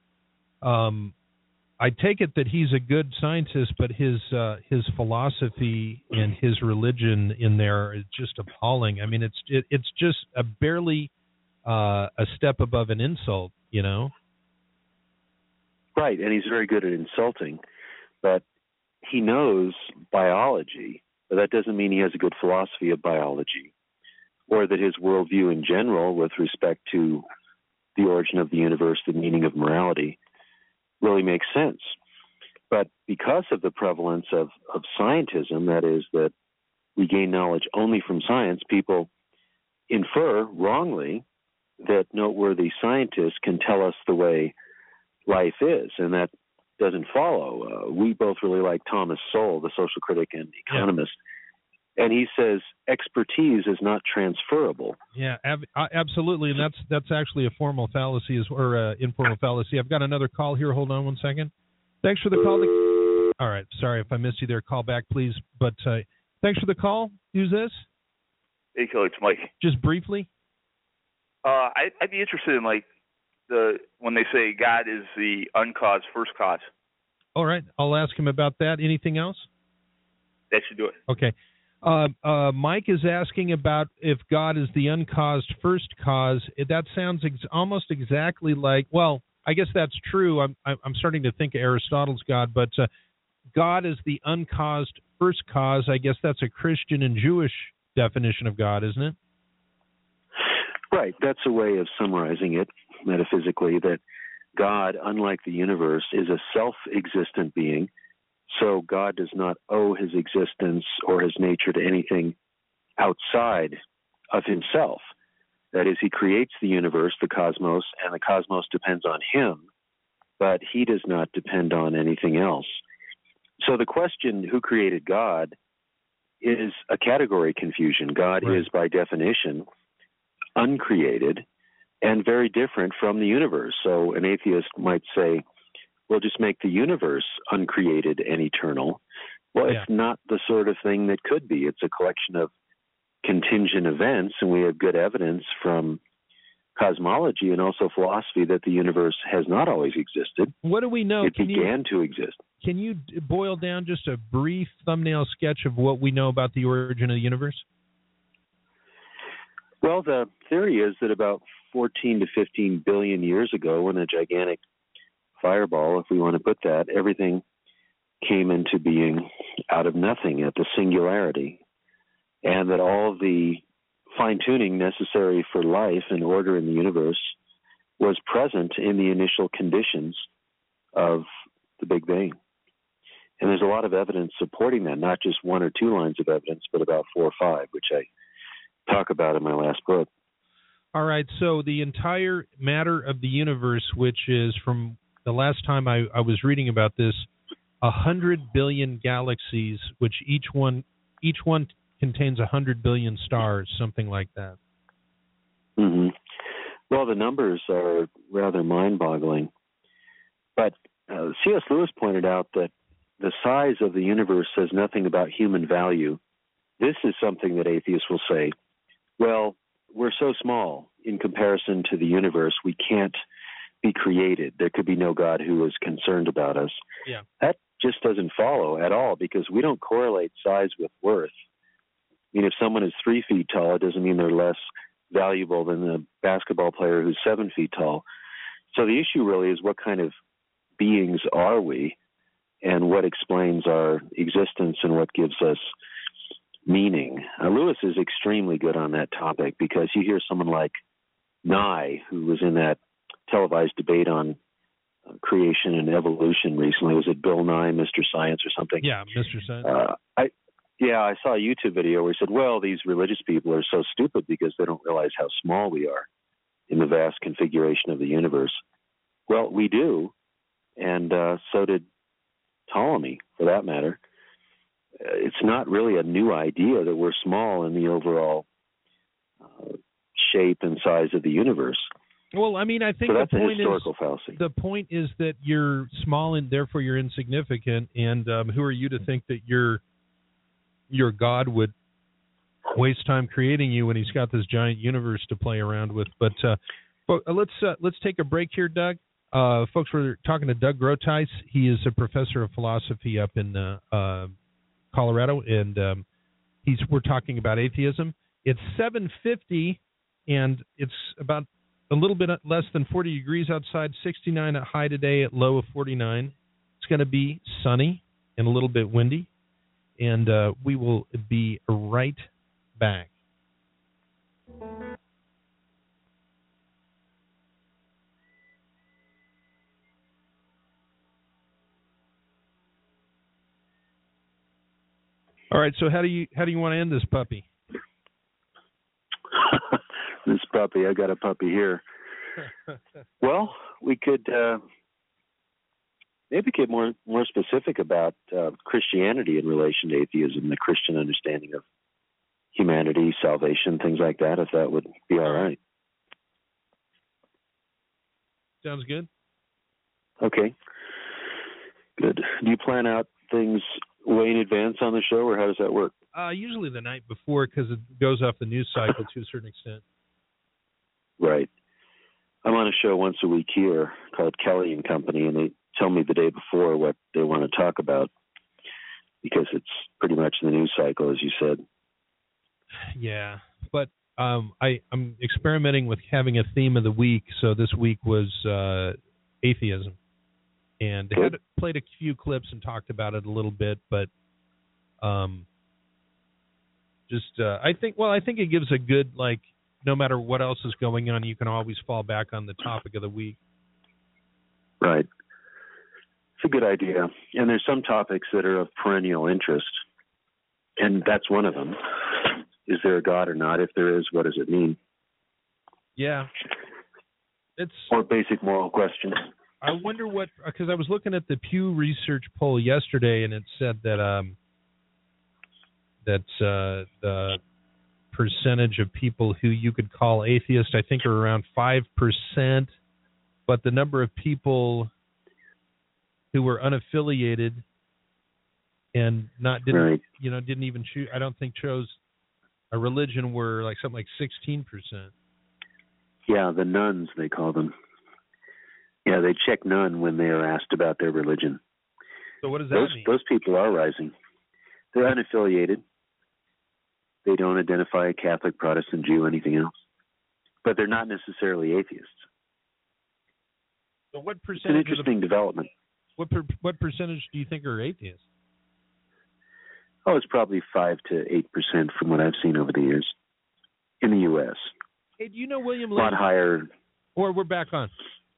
Speaker 1: Um, I take it that he's a good scientist, but his uh, his philosophy and his religion in there is just appalling. I mean, it's it, it's just a barely uh, a step above an insult, you know.
Speaker 7: Right, and he's very good at insulting, but he knows biology, but that doesn't mean he has a good philosophy of biology, or that his worldview in general with respect to the origin of the universe, the meaning of morality, really makes sense. But because of the prevalence of, of scientism, that is, that we gain knowledge only from science, people infer wrongly that noteworthy scientists can tell us the way life is, and that doesn't follow. Uh, we both really like Thomas Sowell, the social critic and economist, yeah. and he says expertise is not transferable.
Speaker 1: Yeah, ab- absolutely, and that's that's actually a formal fallacy as, or uh, informal fallacy. I've got another call here. Hold on one second. Thanks for the call. All right, sorry if I missed you there. Call back, please. But uh, thanks for the call. Who's this?
Speaker 9: Hey, Kelly, it's Mike.
Speaker 1: Just briefly.
Speaker 9: Uh, I, I'd be interested in like the when they say God is the uncaused first cause.
Speaker 1: All right, I'll ask him about that. Anything else?
Speaker 9: That should do it.
Speaker 1: Okay. Uh, uh, Mike is asking about if God is the uncaused first cause. That sounds ex- almost exactly like, well, I guess that's true. I'm I'm starting to think of Aristotle's God, but uh, God is the uncaused first cause. I guess that's a Christian and Jewish definition of God, isn't it?
Speaker 7: Right. That's a way of summarizing it metaphysically, that God, unlike the universe, is a self-existent being. So God does not owe his existence or his nature to anything outside of himself. That is, he creates the universe, the cosmos, and the cosmos depends on him, but he does not depend on anything else. So the question, who created God, is a category confusion. God right. is, by definition, uncreated and very different from the universe. So an atheist might say, well, just make the universe uncreated and eternal. Well, yeah. It's not the sort of thing that could be. It's a collection of contingent events, and we have good evidence from cosmology and also philosophy that the universe has not always existed.
Speaker 1: What do we know?
Speaker 7: It
Speaker 1: can
Speaker 7: began
Speaker 1: you,
Speaker 7: to exist.
Speaker 1: Can you boil down just a brief thumbnail sketch of what we know about the origin of the universe?
Speaker 7: Well, the theory is that about fourteen to fifteen billion years ago, when a gigantic fireball, if we want to put that, everything came into being out of nothing at the singularity, and that all the fine-tuning necessary for life and order in the universe was present in the initial conditions of the Big Bang. And there's a lot of evidence supporting that, not just one or two lines of evidence, but about four or five, which I talk about in my last book.
Speaker 1: All right, so the entire matter of the universe, which is, from the last time I, I was reading about this, a hundred billion galaxies, which each one each one contains a hundred billion stars, something like that.
Speaker 7: Mm-hmm. Well, the numbers are rather mind-boggling. But uh, C S Lewis pointed out that the size of the universe says nothing about human value. This is something that atheists will say, well, we're so small in comparison to the universe, we can't be created. There could be no God who is concerned about us.
Speaker 1: Yeah.
Speaker 7: That just doesn't follow at all, because we don't correlate size with worth. I mean, if someone is three feet tall, it doesn't mean they're less valuable than the basketball player who's seven feet tall. So the issue really is, what kind of beings are we, and what explains our existence and what gives us meaning. Uh, Lewis is extremely good on that topic, because you hear someone like Nye, who was in that televised debate on uh, creation and evolution recently. Was it Bill Nye, Mister Science or something?
Speaker 1: Yeah, Mister Science.
Speaker 7: Uh, I, yeah, I saw a YouTube video where he said, well, these religious people are so stupid because they don't realize how small we are in the vast configuration of the universe. Well, we do, and uh, so did Ptolemy, for that matter. Uh, it's not really a new idea that we're small in the overall uh, shape and size of the universe.
Speaker 1: Well, I mean, I think
Speaker 7: so that's
Speaker 1: the
Speaker 7: a
Speaker 1: point
Speaker 7: historical
Speaker 1: is,
Speaker 7: fallacy.
Speaker 1: The point is that you're small and therefore you're insignificant, and um, who are you to think that your your God would waste time creating you when he's got this giant universe to play around with? But uh, but let's uh, let's take a break here, Doug. Uh, folks, we're talking to Doug Groothuis. He is a professor of philosophy up in uh, uh, Colorado, and um, he's we're talking about atheism. It's seven fifty, and it's about a little bit less than forty degrees outside, sixty-nine at high today, at low of forty-nine. It's going to be sunny and a little bit windy, and uh, we will be right back. All right, so how do you how do you want to end this puppy?
Speaker 7: This puppy, I got a puppy here. Well, we could uh, maybe get more more specific about uh, Christianity in relation to atheism, the Christian understanding of humanity, salvation, things like that, if that would be all right.
Speaker 1: Sounds good.
Speaker 7: Okay. Good. Do you plan out things way in advance on the show, or how does that work?
Speaker 1: Uh, usually the night before, because it goes off the news cycle to a certain extent.
Speaker 7: Right. I'm on a show once a week here called Kelly and Company, and they tell me the day before what they want to talk about, because it's pretty much the news cycle, as you said.
Speaker 1: Yeah, but um, I, I'm experimenting with having a theme of the week, so this week was uh, atheism. And I had played a few clips and talked about it a little bit, but um, just uh, I think well, I think it gives a good, like, no matter what else is going on, you can always fall back on the topic of the week.
Speaker 7: Right. It's a good idea. And there's some topics that are of perennial interest, and that's one of them. Is there a God or not? If there is, what does it mean?
Speaker 1: Yeah. It's
Speaker 7: or basic moral questions.
Speaker 1: I wonder what, because I was looking at the Pew Research poll yesterday, and it said that um, that uh, the percentage of people who you could call atheist, I think, are around five percent, but the number of people who were unaffiliated and not didn't
Speaker 7: right.
Speaker 1: you know didn't even choose, I don't think chose a religion, were like something like sixteen percent.
Speaker 7: Yeah, the nuns, they call them. Yeah, they check none when they are asked about their religion.
Speaker 1: So what does that
Speaker 7: those,
Speaker 1: mean?
Speaker 7: Those people are rising. They're unaffiliated. They don't identify Catholic, Protestant, Jew, anything else. But they're not necessarily atheists.
Speaker 1: So what percentage?
Speaker 7: It's an interesting
Speaker 1: of the,
Speaker 7: development.
Speaker 1: What per, what percentage do you think are atheists?
Speaker 7: Oh, it's probably five to eight percent from what I've seen over the years in the U S.
Speaker 1: Hey, do you know William
Speaker 7: A
Speaker 1: Lane?
Speaker 7: lot higher.
Speaker 1: Or we're back on.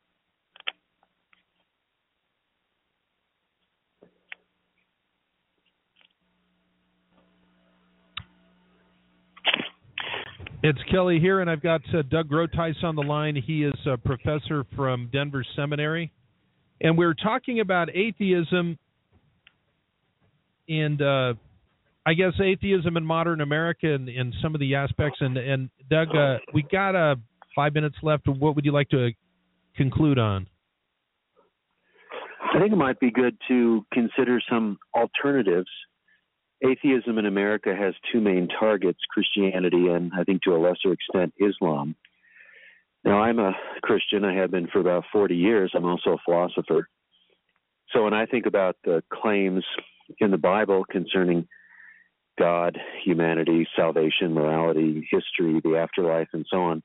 Speaker 1: It's Kelly here, and I've got uh, Doug Groothuis on the line. He is a professor from Denver Seminary, and we're talking about atheism and uh, I guess atheism in modern America and, and some of the aspects. And, and Doug, uh, we got uh, five minutes left. What would you like to conclude on?
Speaker 7: I think it might be good to consider some alternatives. Atheism in America has two main targets, Christianity and, I think to a lesser extent, Islam. Now, I'm a Christian. I have been for about forty years. I'm also a philosopher. So when I think about the claims in the Bible concerning God, humanity, salvation, morality, history, the afterlife, and so on,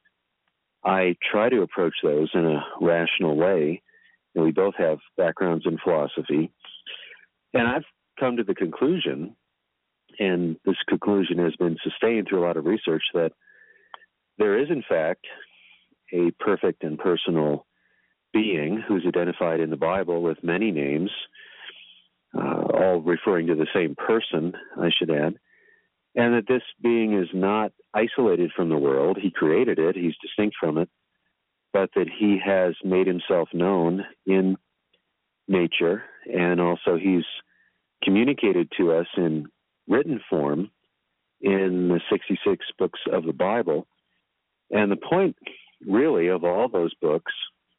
Speaker 7: I try to approach those in a rational way. And we both have backgrounds in philosophy. And I've come to the conclusion, and this conclusion has been sustained through a lot of research, that there is, in fact, a perfect and personal being who's identified in the Bible with many names, uh, all referring to the same person, I should add, and that this being is not isolated from the world. He created it. He's distinct from it, but that he has made himself known in nature, and also he's communicated to us in written form in the sixty-six books of the Bible. And the point, really, of all those books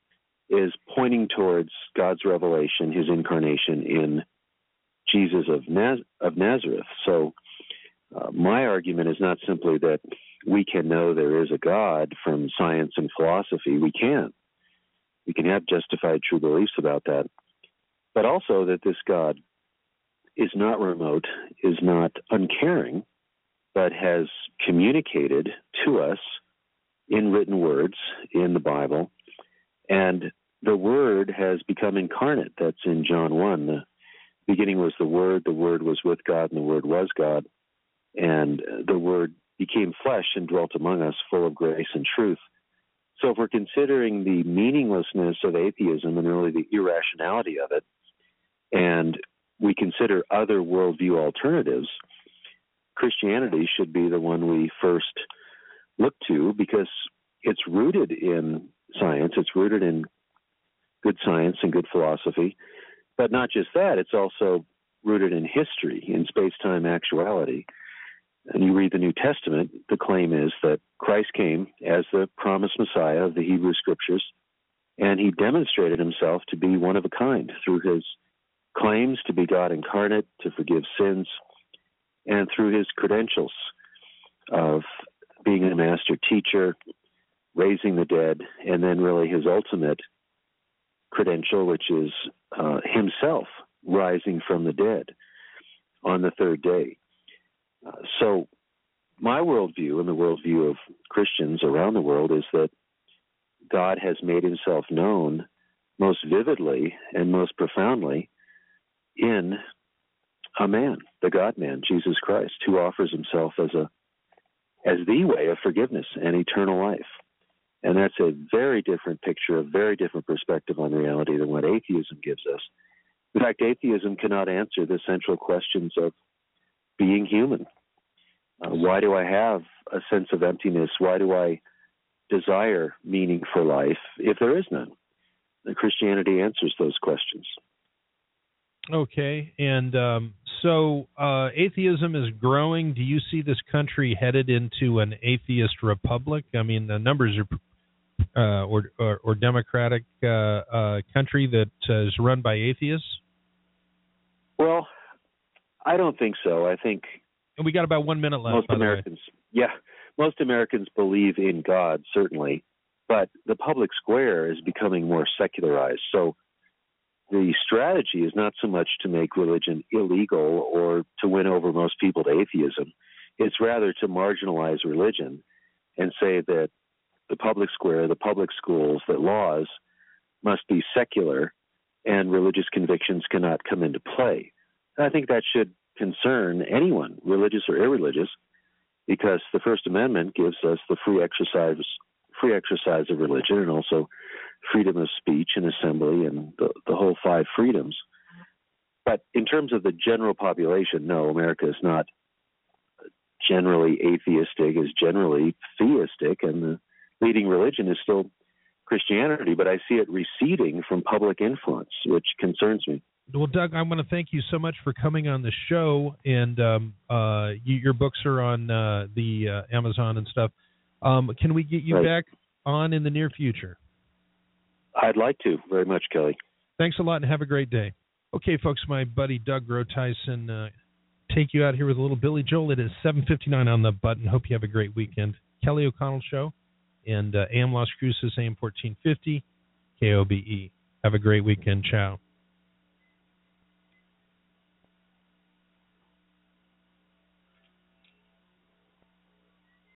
Speaker 7: is pointing towards God's revelation, his incarnation in Jesus of, Naz- of Nazareth. So uh, my argument is not simply that we can know there is a God from science and philosophy. We can. We can have justified true beliefs about that. But also that this God is not remote, is not uncaring, but has communicated to us in written words in the Bible. And the Word has become incarnate. That's in John one. The beginning was the Word, the Word was with God, and the Word was God. And the Word became flesh and dwelt among us, full of grace and truth. So if we're considering the meaninglessness of atheism and really the irrationality of it, and we consider other worldview alternatives, Christianity should be the one we first look to, because it's rooted in science, it's rooted in good science and good philosophy. But not just that, it's also rooted in history, in space-time actuality. And you read the New Testament, the claim is that Christ came as the promised Messiah of the Hebrew Scriptures, and he demonstrated himself to be one of a kind through his claims to be God incarnate, to forgive sins, and through his credentials of being a master teacher, raising the dead, and then really his ultimate credential, which is uh, himself rising from the dead on the third day. Uh, so my worldview and the worldview of Christians around the world is that God has made himself known most vividly and most profoundly in a man, the God-man, Jesus Christ, who offers himself as a as the way of forgiveness and eternal life. And that's a very different picture, a very different perspective on reality than what atheism gives us. In fact, atheism cannot answer the central questions of being human. Uh, why do I have a sense of emptiness? Why do I desire meaning for life if there is none? And Christianity answers those questions.
Speaker 1: Okay, and um, so uh, atheism is growing. Do you see this country headed into an atheist republic? I mean, the numbers are, uh, or, or or democratic uh, uh, country that uh, is run by atheists.
Speaker 7: Well, I don't think so. I think,
Speaker 1: and we got about one minute left.
Speaker 7: Most Americans, yeah, most Americans believe in God, certainly, but the public square is becoming more secularized. So the strategy is not so much to make religion illegal or to win over most people to atheism. It's rather to marginalize religion and say that the public square, the public schools, that laws must be secular and religious convictions cannot come into play. And I think that should concern anyone, religious or irreligious, because the First Amendment gives us the free exercise free exercise of religion and also freedom of speech and assembly and the, the whole five freedoms. But in terms of the general population, no, America is not generally atheistic, is generally theistic, and the leading religion is still Christianity, but I see it receding from public influence, which concerns me.
Speaker 1: Well, Doug, I want to thank you so much for coming on the show, and um, uh, you, your books are on uh, the uh, Amazon and stuff. Um, can we get you right. back on in the near future?
Speaker 7: I'd like to, very much, Kelly.
Speaker 1: Thanks a lot, and have a great day. Okay, folks, my buddy Doug Groothuizen, uh, take you out here with a little Billy Joel. It is seven fifty-nine on the button. Hope you have a great weekend. Kelly O'Connell Show, and uh, A M Las Cruces, A M fourteen fifty, K O B E. Have a great weekend. Ciao.